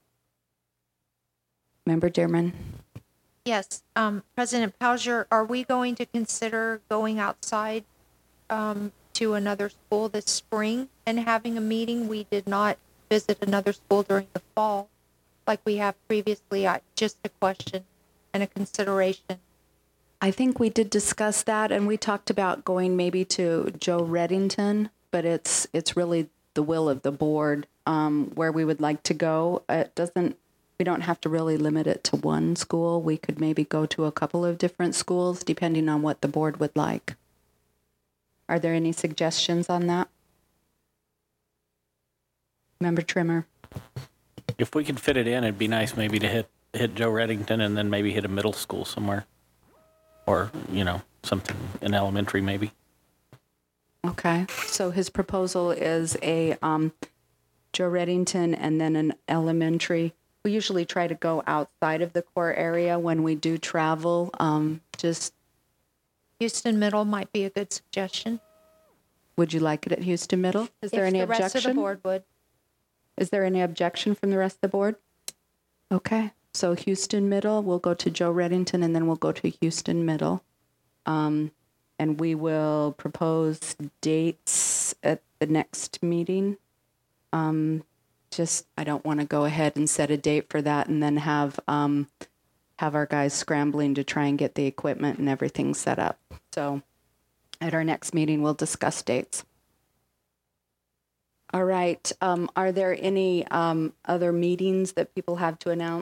Member Dearman. Yes, um, President Pauser, are we going to consider going outside um, to another school this spring and having a meeting? We did not visit another school during the fall like we have previously. I, just a question and a consideration. I think we did discuss that, and we talked about going maybe to Joe Reddington, but it's it's really the will of the board um, where we would like to go. It doesn't. We don't have to really limit it to one school. We could maybe go to a couple of different schools depending on what the board would like. Are there any suggestions on that? Member Trimmer. If we could fit it in, it'd be nice maybe to hit hit Joe Reddington and then maybe hit a middle school somewhere. Or, you know, something in elementary maybe. Okay, so his proposal is a um, Joe Reddington and then an elementary. We usually try to go outside of the core area when we do travel. Um, just Houston Middle might be a good suggestion. Would you like it at Houston Middle? Is there if any the objection? rest of the board would. Is there any objection from the rest of the board? Okay, so Houston Middle, we'll go to Joe Reddington and then we'll go to Houston Middle. Um, and we will propose dates at the next meeting. Um, just, I don't want to go ahead and set a date for that and then have um, have our guys scrambling to try and get the equipment and everything set up. So at our next meeting, we'll discuss dates. All right. Um, are there any um, other meetings that people have to announce?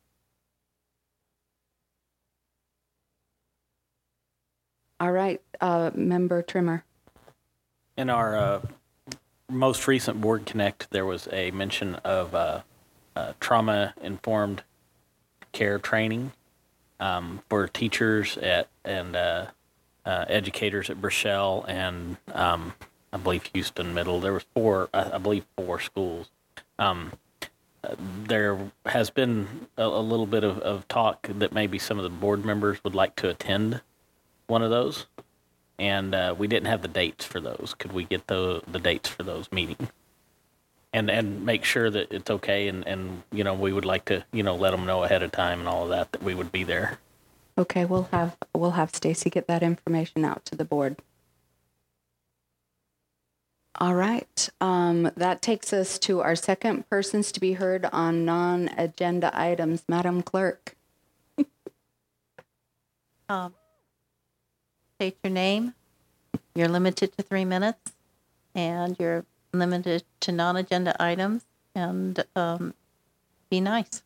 All right. Uh, Member Trimmer. In our uh, most recent Board Connect, there was a mention of uh, uh, trauma-informed care training um, for teachers at and uh, uh, educators at Burchell and um, I believe Houston Middle. There was four, I, I believe, four schools. Um, uh, there has been a, a little bit of, of talk that maybe some of the board members would like to attend one of those, and uh, we didn't have the dates for those. Could we get the the dates for those meetings? And and make sure that it's okay, and, and you know, we would like to, you know, let them know ahead of time and all of that, that we would be there. Okay, we'll have, we'll have Stacy get that information out to the board. All right, um, that takes us to our second persons to be heard on non-agenda items. Madam Clerk. Um, state your name. You're limited to three minutes, and you're limited to non-agenda items, and um, be nice.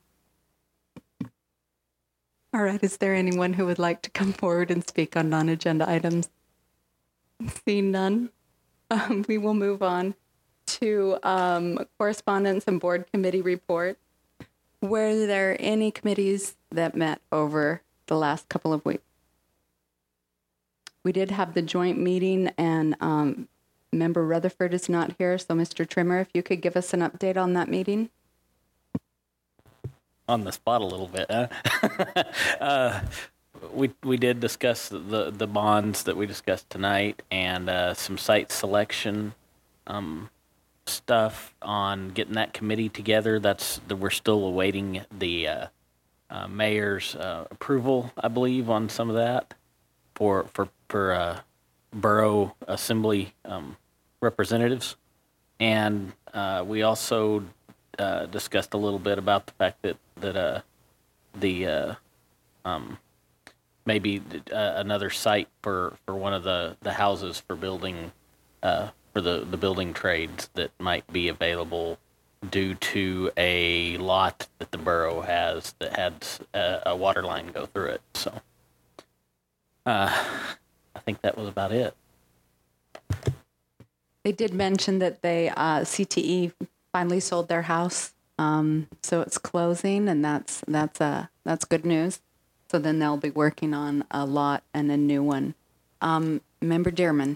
All right, is there anyone who would like to come forward and speak on non-agenda items? Seeing none, um, we will move on to um, correspondence and board committee report. Were there any committees that met over the last couple of weeks? We did have the joint meeting, and um, Member Rutherford is not here, so Mister Trimmer, if you could give us an update on that meeting. On the spot a little bit, huh? uh, we we did discuss the the bonds that we discussed tonight, and uh, some site selection um, stuff on getting that committee together. That's that we're still awaiting the uh, uh, mayor's uh, approval, I believe, on some of that for for for uh, borough assembly um, representatives, and uh, we also uh, discussed a little bit about the fact that that uh, the uh, um, maybe uh, another site for, for one of the, the houses for building uh, for the, the building trades that might be available due to a lot that the borough has that had a, a water line go through it. So uh, I think that was about it. They did mention that they uh, C T E finally sold their house, um, so it's closing, and that's that's uh, that's good news. So then they'll be working on a lot and a new one. Um, Member Dearman.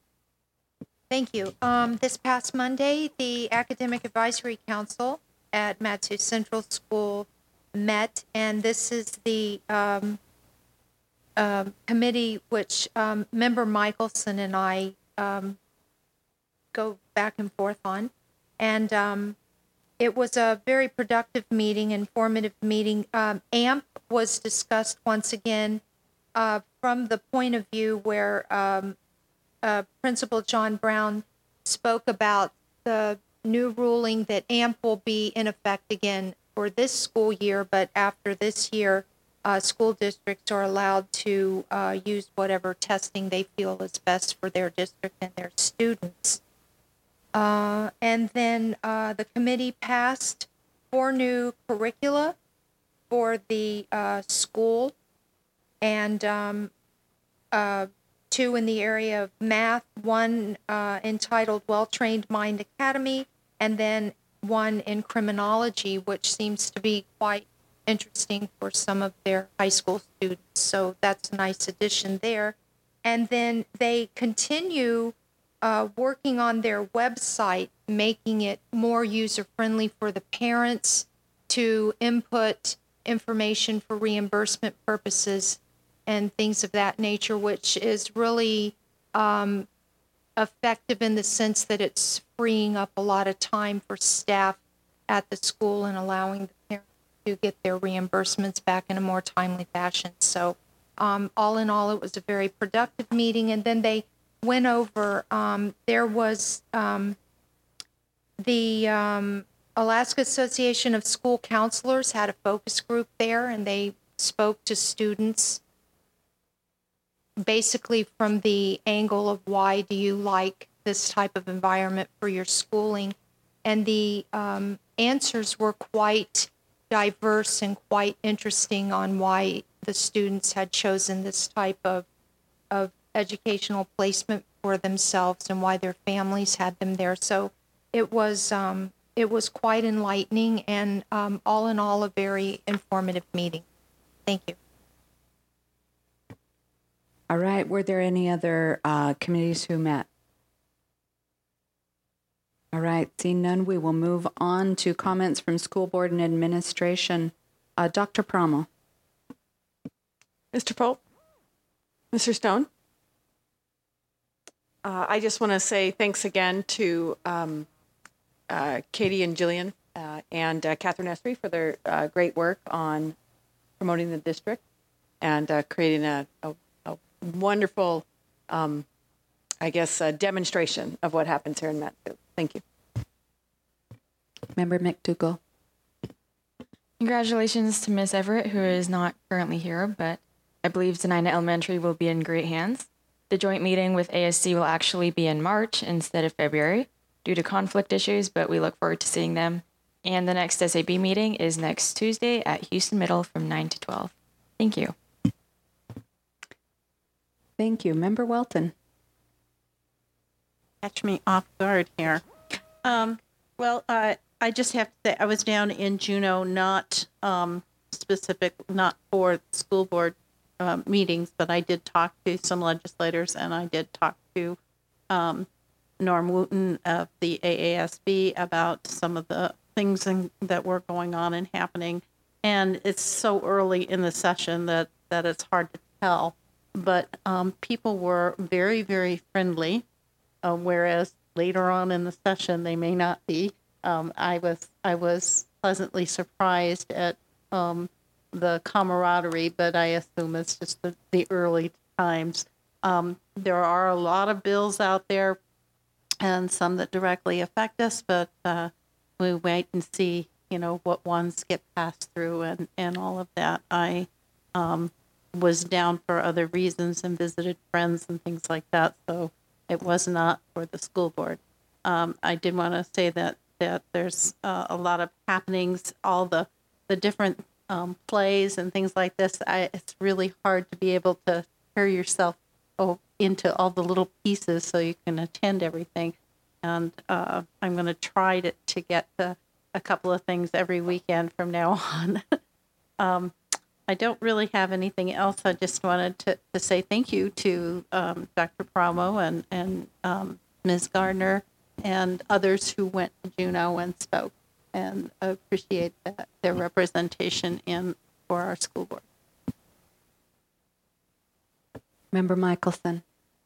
Thank you. Um, this past Monday, the Academic Advisory Council at Matsu Central School met, and this is the um, uh, committee which um, Member Michelson and I um, go back and forth on. And um, it was a very productive meeting, informative meeting. Um, A M P was discussed once again uh, from the point of view where um, uh, Principal John Brown spoke about the new ruling that A M P will be in effect again for this school year, but after this year, uh, school districts are allowed to uh, use whatever testing they feel is best for their district and their students. Uh, and then uh, the committee passed four new curricula for the uh, school, and um, uh, two in the area of math, one uh, entitled Well-Trained Mind Academy, and then one in criminology, which seems to be quite interesting for some of their high school students. So that's a nice addition there. And then they continue uh, working on their website, making it more user-friendly for the parents to input information for reimbursement purposes and things of that nature, which is really um, effective in the sense that it's freeing up a lot of time for staff at the school and allowing the parents to get their reimbursements back in a more timely fashion. So um, all in all, it was a very productive meeting. And then they went over, um, there was um, the um, Alaska Association of School Counselors had a focus group there, and they spoke to students basically from the angle of why do you like this type of environment for your schooling. And the um, answers were quite diverse and quite interesting on why the students had chosen this type of, of educational placement for themselves and why their families had them there. So it was um, it was quite enlightening and um, all in all a very informative meeting. Thank you. All right, were there any other uh, committees who met? All right, seeing none, we will move on to comments from school board and administration. Uh, Doctor Promo. Mister Pope? Mister Stone? Uh, I just want to say thanks again to um, uh, Katie and Jillian uh, and uh, Catherine Esri for their uh, great work on promoting the district and uh, creating a, a, a wonderful, um, I guess, uh, demonstration of what happens here in Matfield. Thank you. Member McDougall. Congratulations to Miss Everett, who is not currently here, but I believe Denina Elementary will be in great hands. The joint meeting with A S C will actually be in March instead of February due to conflict issues, but we look forward to seeing them. And the next S A B meeting is next Tuesday at Houston Middle from nine to twelve. Thank you. Thank you. Member Welton. Catch me off guard here. Um, well, uh, I just have to say I was down in Juneau, not um, specific, not for school board uh, meetings, but I did talk to some legislators and I did talk to um, Norm Wooten of the A A S B about some of the things in, that were going on and happening. And it's so early in the session that, that it's hard to tell. But um, people were very, very friendly, uh, whereas later on in the session they may not be. Um, I was I was pleasantly surprised at um, the camaraderie, but I assume it's just the, the early times. Um, there are a lot of bills out there, and some that directly affect us, but uh, we wait and see, you know, what ones get passed through and, and all of that. I um, was down for other reasons and visited friends and things like that, so it was not for the school board. Um, I did want to say that that there's uh, a lot of happenings, all the the different um, plays and things like this. I, it's really hard to be able to tear yourself oh, into all the little pieces so you can attend everything. And uh, I'm going to try to, to get to a couple of things every weekend from now on. um, I don't really have anything else. I just wanted to, to say thank you to um, Doctor Promo and, and um, Miz Gardner and others who went to Juneau and spoke, and appreciate that, their representation in for our school board. Member Michelson.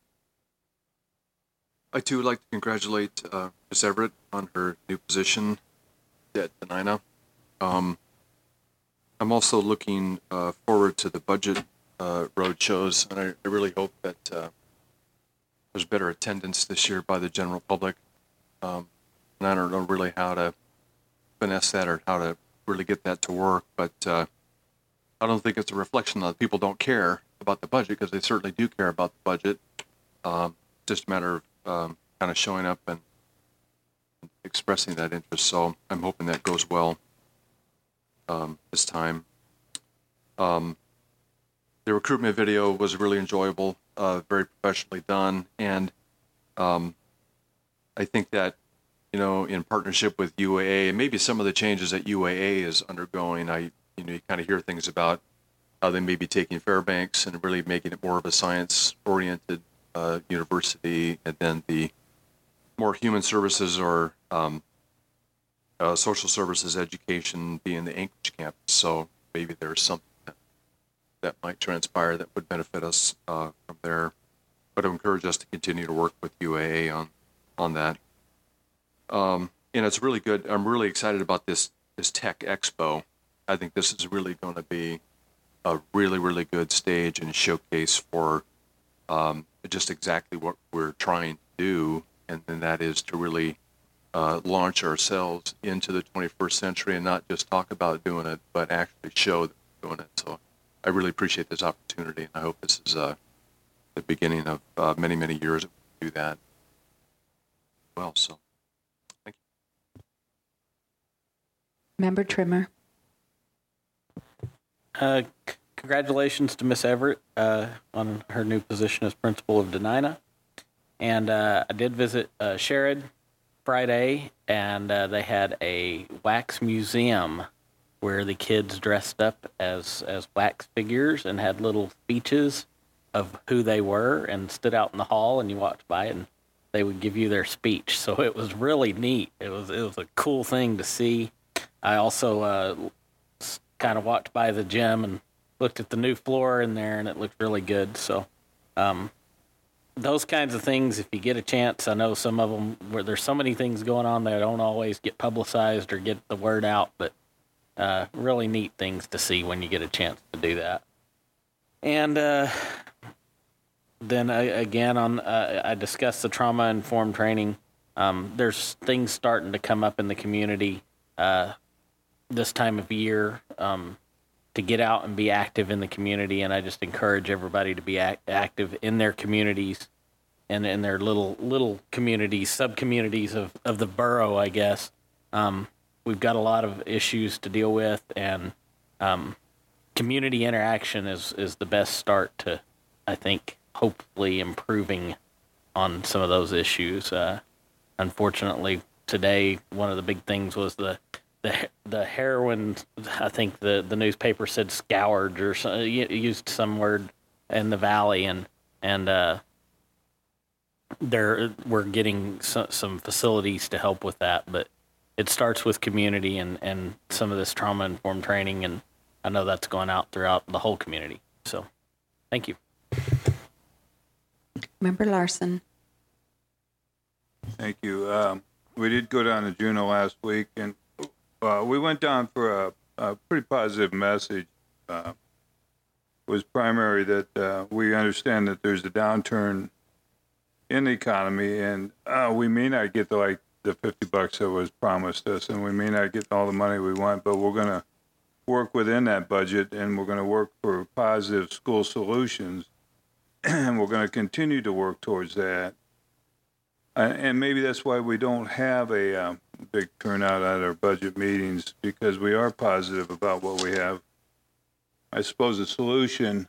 I too would like to congratulate uh, Miz Everett on her new position at Denina. Um, I'm also looking uh, forward to the budget uh, road shows, and I, I really hope that uh, there's better attendance this year by the general public. Um, and I don't know really how to finesse that or how to really get that to work, but uh, I don't think it's a reflection that people don't care about the budget, because they certainly do care about the budget. Um, just a matter of um, kind of showing up and expressing that interest. So I'm hoping that goes well um, this time. Um, the recruitment video was really enjoyable, uh, very professionally done, and um, I think that, you know, in partnership with U A A, and maybe some of the changes that U A A is undergoing, I, you know, you kind of hear things about how they may be taking Fairbanks and really making it more of a science-oriented uh, university, and then the more human services or um, uh, social services education being the Anchorage campus. So maybe there's something that, that might transpire that would benefit us uh, from there. But I encourage us to continue to work with U A A on on that. Um, and it's really good. I'm really excited about this this Tech Expo. I think this is really going to be a really, really good stage and showcase for um, just exactly what we're trying to do, and, and that is to really uh, launch ourselves into the twenty-first century and not just talk about doing it, but actually show that we're doing it. So I really appreciate this opportunity, and I hope this is uh, the beginning of uh, many, many years that we do that. Well, so thank you. Member Trimmer. Uh, c- congratulations to Miss Everett uh, on her new position as principal of Denina. And uh, I did visit uh, Sherrod Friday, and uh, they had a wax museum where the kids dressed up as, as wax figures and had little speeches. of who they were and stood out in the hall, and you walked by and they would give you their speech. So it was really neat. It was it was a cool thing to see. I also uh, kind of walked by the gym and looked at the new floor in there, and it looked really good. So um, those kinds of things, if you get a chance, I know some of them where there's so many things going on that don't always get publicized or get the word out, but uh, really neat things to see when you get a chance to do that. And uh, then I, again, on uh, I discussed the trauma-informed training. Um, there's things starting to come up in the community uh, this time of year um, to get out and be active in the community, and I just encourage everybody to be act- active in their communities and in their little little communities, sub-communities of, of the borough, I guess. Um, we've got a lot of issues to deal with, and um, community interaction is, is the best start to, I think, hopefully improving on some of those issues. Uh, unfortunately, today, one of the big things was the the the heroin. I think the, the newspaper said scourge or so, used some word in the valley, and and uh, there we're getting some, some facilities to help with that, but it starts with community and, and some of this trauma informed training, and I know that's going out throughout the whole community. So, thank you. Member Larson. Thank you. Um, we did go down to Juneau last week, and uh, we went down for a, a pretty positive message. Uh, was primary that uh, we understand that there's a downturn in the economy, and uh, we may not get the like the fifty bucks that was promised us, and we may not get all the money we want, but we're going to work within that budget, and we're going to work for positive school solutions, and we're going to continue to work towards that. Uh, and maybe that's why we don't have a um, big turnout at our budget meetings, because we are positive about what we have. I suppose the solution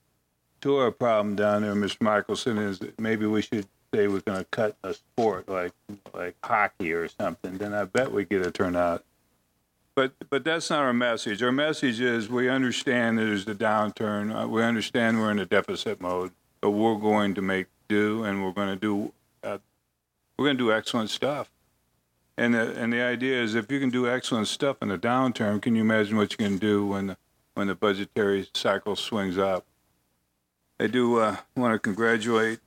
to our problem down there, Mister Michelson, is that maybe we should say we're going to cut a sport like like hockey or something. Then I bet we get a turnout. But but that's not our message. Our message is we understand there's a downturn. Uh, we understand we're in a deficit mode, but we're going to make do, and we're going to do uh, we're going to do excellent stuff. And the and the idea is, if you can do excellent stuff in a downturn, can you imagine what you can do when the when the budgetary cycle swings up? I do uh, want to congratulate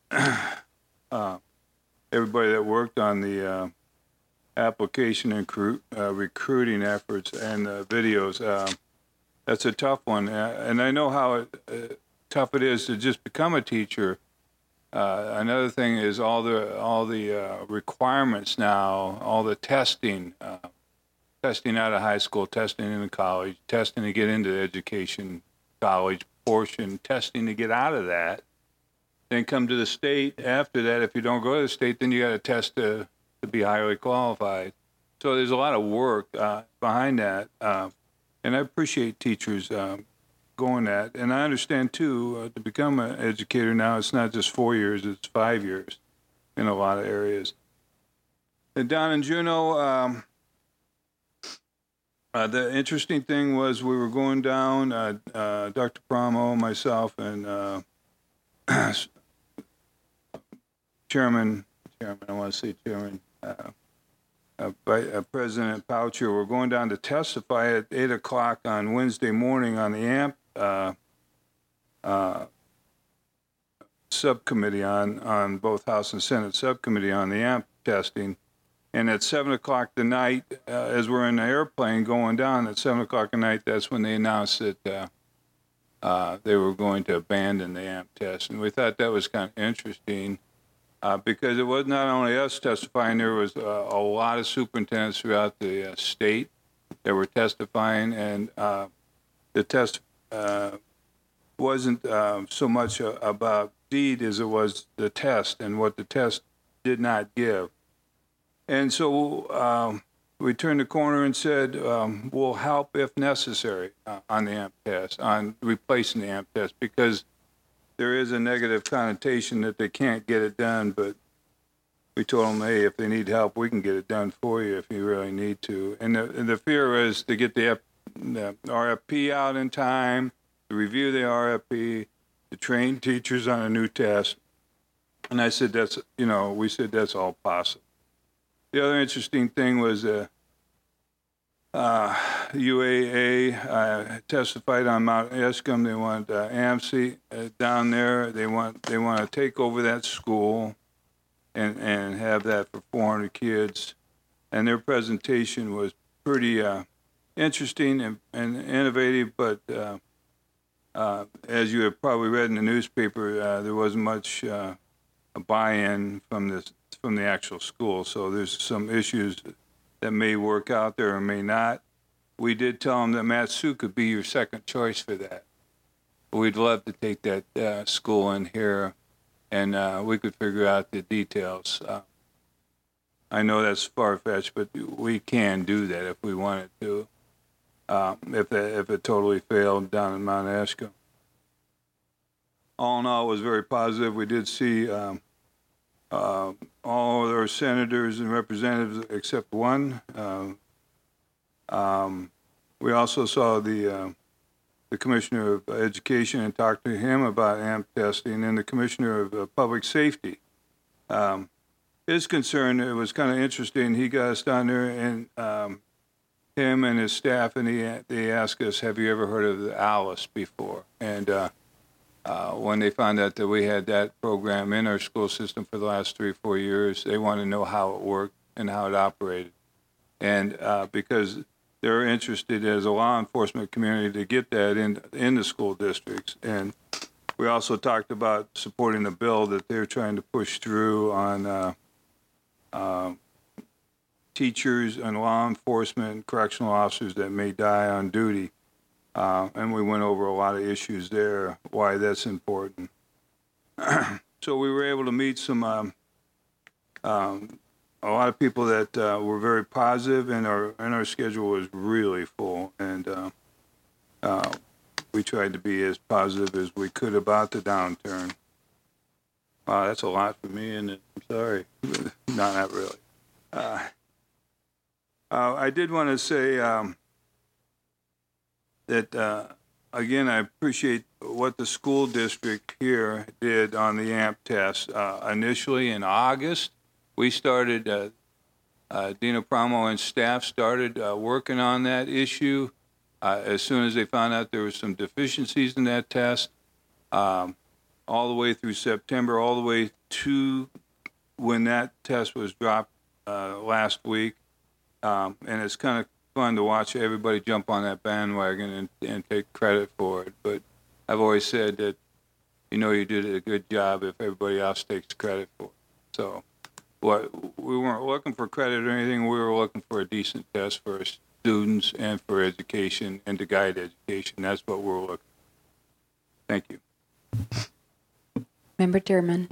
uh, everybody that worked on the uh, application and recruit, uh, recruiting efforts and uh, videos. Uh, that's a tough one, uh, and I know how it, uh, tough it is to just become a teacher. Uh, another thing is all the all the uh, requirements now, all the testing, uh, testing out of high school, testing into college, testing to get into the education college portion, testing to get out of that. Then come to the state. After that, if you don't go to the state, then you got to test to to be highly qualified. So there's a lot of work uh, behind that, uh, and I appreciate teachers um, going that. And I understand too, uh, to become an educator now, it's not just four years; it's five years in a lot of areas. And down in Juneau, um, uh, the interesting thing was we were going down. Uh, uh, Doctor Promo, myself, and uh, Chairman. Chairman, I want to say Chairman. Uh, uh, by, uh, President Poucher, we're going down to testify at eight o'clock on Wednesday morning on the A M P uh, uh, subcommittee on, on both House and Senate subcommittee on the A M P testing. And at seven o'clock tonight, uh, as we're in the airplane going down at seven o'clock at night, that's when they announced that uh, uh, they were going to abandon the A M P test. And we thought that was kind of interesting. Uh, because it was not only us testifying, there was uh, a lot of superintendents throughout the uh, state that were testifying, and uh, the test uh, wasn't uh, so much uh, about deed as it was the test and what the test did not give. And so um, we turned the corner and said, um, we'll help if necessary uh, on the A M P test, on replacing the A M P test, because there is a negative connotation that they can't get it done, but we told them, hey, if they need help, we can get it done for you if you really need to. And the, and the fear is to get the, F, the R F P out in time, to review the R F P, to train teachers on a new test. And I said, that's, you know, we said that's all possible. The other interesting thing was uh, uh, U A A uh, testified on Mount Escom. They want uh, AMSI uh, down there. They want they want to take over that school and, and have that for four hundred kids. And their presentation was pretty uh, interesting and, and innovative, but uh, uh, as you have probably read in the newspaper, uh, there wasn't much uh, buy-in from this from the actual school. So there's some issues that may work out there or may not. We did tell them that Mat-Su could be your second choice for that. We'd love to take that uh, school in here, and uh, we could figure out the details. Uh, I know that's far-fetched, but we can do that if we wanted to. Uh, if it, if it totally failed down in Mount Ashko. All in all, it was very positive. We did see um, uh, all of our senators and representatives except one. Uh, um, we also saw the uh, the Commissioner of Education and talked to him about A M P testing, and the Commissioner of uh, Public Safety. Um, his concern, it was kind of interesting. He got us down there, and um, him and his staff, and he, they asked us, have you ever heard of the ALICE before? And uh, uh, when they found out that we had that program in our school system for the last three or four years, they wanted to know how it worked and how it operated. And uh, because they're interested as a law enforcement community to get that in, in the school districts. And we also talked about supporting the bill that they're trying to push through on uh, uh, teachers and law enforcement, correctional officers that may die on duty. Uh, and we went over a lot of issues there, why that's important. So we were able to meet some, um, um, a lot of people that uh, were very positive, and our, and our schedule was really full. And uh, uh, we tried to be as positive as we could about the downturn. Wow, that's a lot for me, and I'm sorry. No, not really. Uh, Uh, I did want to say um, that, uh, again, I appreciate what the school district here did on the A M P test. Uh, initially in August, we started, uh, uh, Dina Promo and staff started uh, working on that issue uh, as soon as they found out there were some deficiencies in that test, um, all the way through September, all the way to when that test was dropped uh, last week. Um, and it's kind of fun to watch everybody jump on that bandwagon and, and take credit for it. But I've always said that, you know, you did a good job if everybody else takes credit for it. So what, we weren't looking for credit or anything. We were looking for a decent test for our students and for education and to guide education. That's what we're looking for. Thank you. Member Dearman.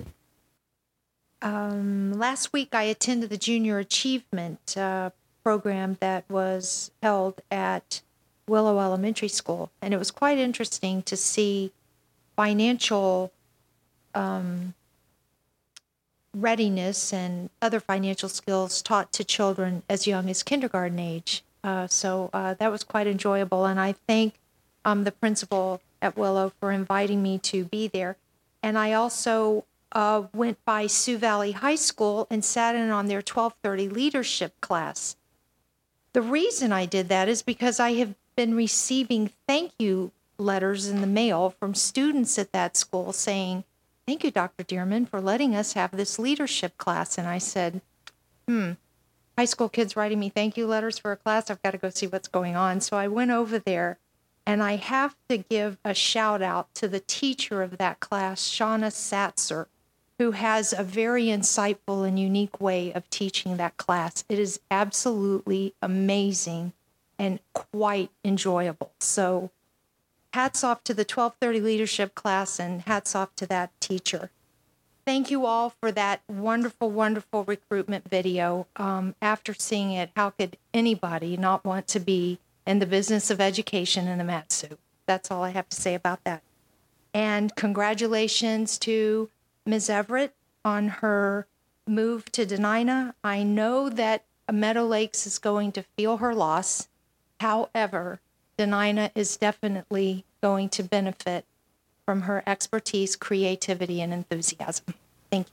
Um, last week, I attended the Junior Achievement uh, program that was held at Willow Elementary School, and it was quite interesting to see financial um, readiness and other financial skills taught to children as young as kindergarten age. Uh, so uh, that was quite enjoyable, and I thank um, the principal at Willow for inviting me to be there. And I also uh, went by Sioux Valley High School and sat in on their twelve thirty leadership class. The reason I did that is because I have been receiving thank you letters in the mail from students at that school saying, thank you, Doctor Dearman, for letting us have this leadership class. And I said, hmm, high school kids writing me thank you letters for a class, I've got to go see what's going on. So I went over there, and I have to give a shout out to the teacher of that class, Shauna Satzer, who has a very insightful and unique way of teaching that class. It is absolutely amazing and quite enjoyable. So hats off to the twelve thirty leadership class, and hats off to that teacher. Thank you all for that wonderful, wonderful recruitment video. Um, after seeing it, how could anybody not want to be in the business of education in the Mat-Su? That's all I have to say about that. And congratulations to Miz Everett on her move to Denina. I know that Meadow Lakes is going to feel her loss. However, Denina is definitely going to benefit from her expertise, creativity, and enthusiasm. Thank you.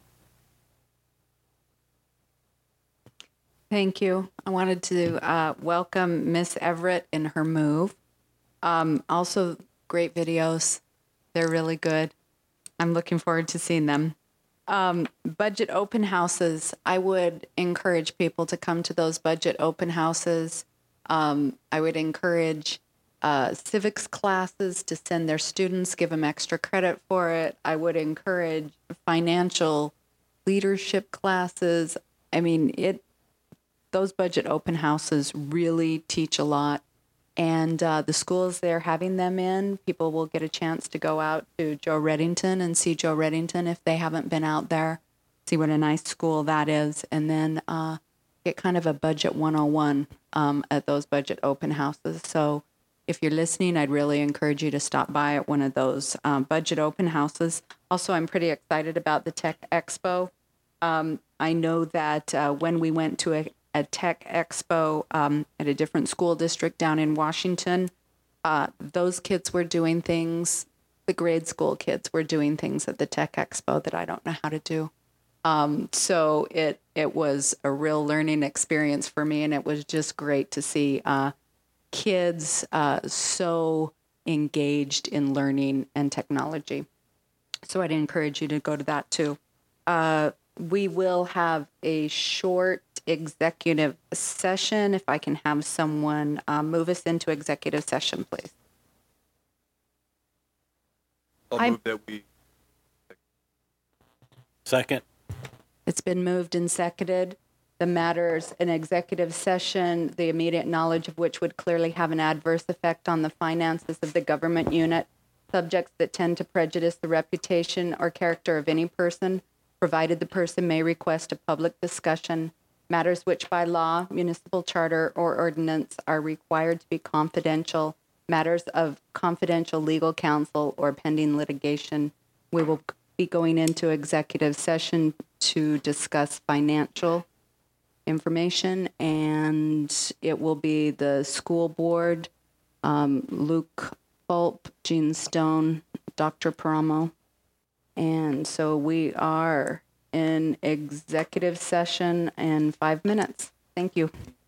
Thank you. I wanted to uh, welcome Miss Everett in her move. Um, also, great videos. They're really good. I'm looking forward to seeing them. Um, budget open houses. I would encourage people to come to those budget open houses. Um, I would encourage uh, civics classes to send their students, give them extra credit for it. I would encourage financial leadership classes. I mean, it. Those budget open houses really teach a lot. And uh, the schools they're having them in, people will get a chance to go out to Joe Reddington and see Joe Reddington if they haven't been out there, see what a nice school that is, and then uh, get kind of a budget one oh one um, at those budget open houses. So if you're listening, I'd really encourage you to stop by at one of those um, budget open houses. Also, I'm pretty excited about the Tech Expo. Um, I know that uh, when we went to a a Tech Expo um, at a different school district down in Washington, uh, those kids were doing things, the grade school kids were doing things at the Tech Expo that I don't know how to do. Um, so it it was a real learning experience for me, and it was just great to see uh, kids uh, so engaged in learning and technology. So I'd encourage you to go to that too. Uh, we will have a short executive session. If I can have someone uh, move us into executive session, please. I'll I- move that we. Second. It's been moved and seconded. The matters in executive session, the immediate knowledge of which would clearly have an adverse effect on the finances of the government unit, subjects that tend to prejudice the reputation or character of any person, provided the person may request a public discussion, matters which by law, municipal charter, or ordinance are required to be confidential, matters of confidential legal counsel or pending litigation. We will be going into executive session to discuss financial information, and it will be the school board, um, Luke Fulp, Gene Stone, Doctor Paramo. And so we are in executive session in five minutes. Thank you.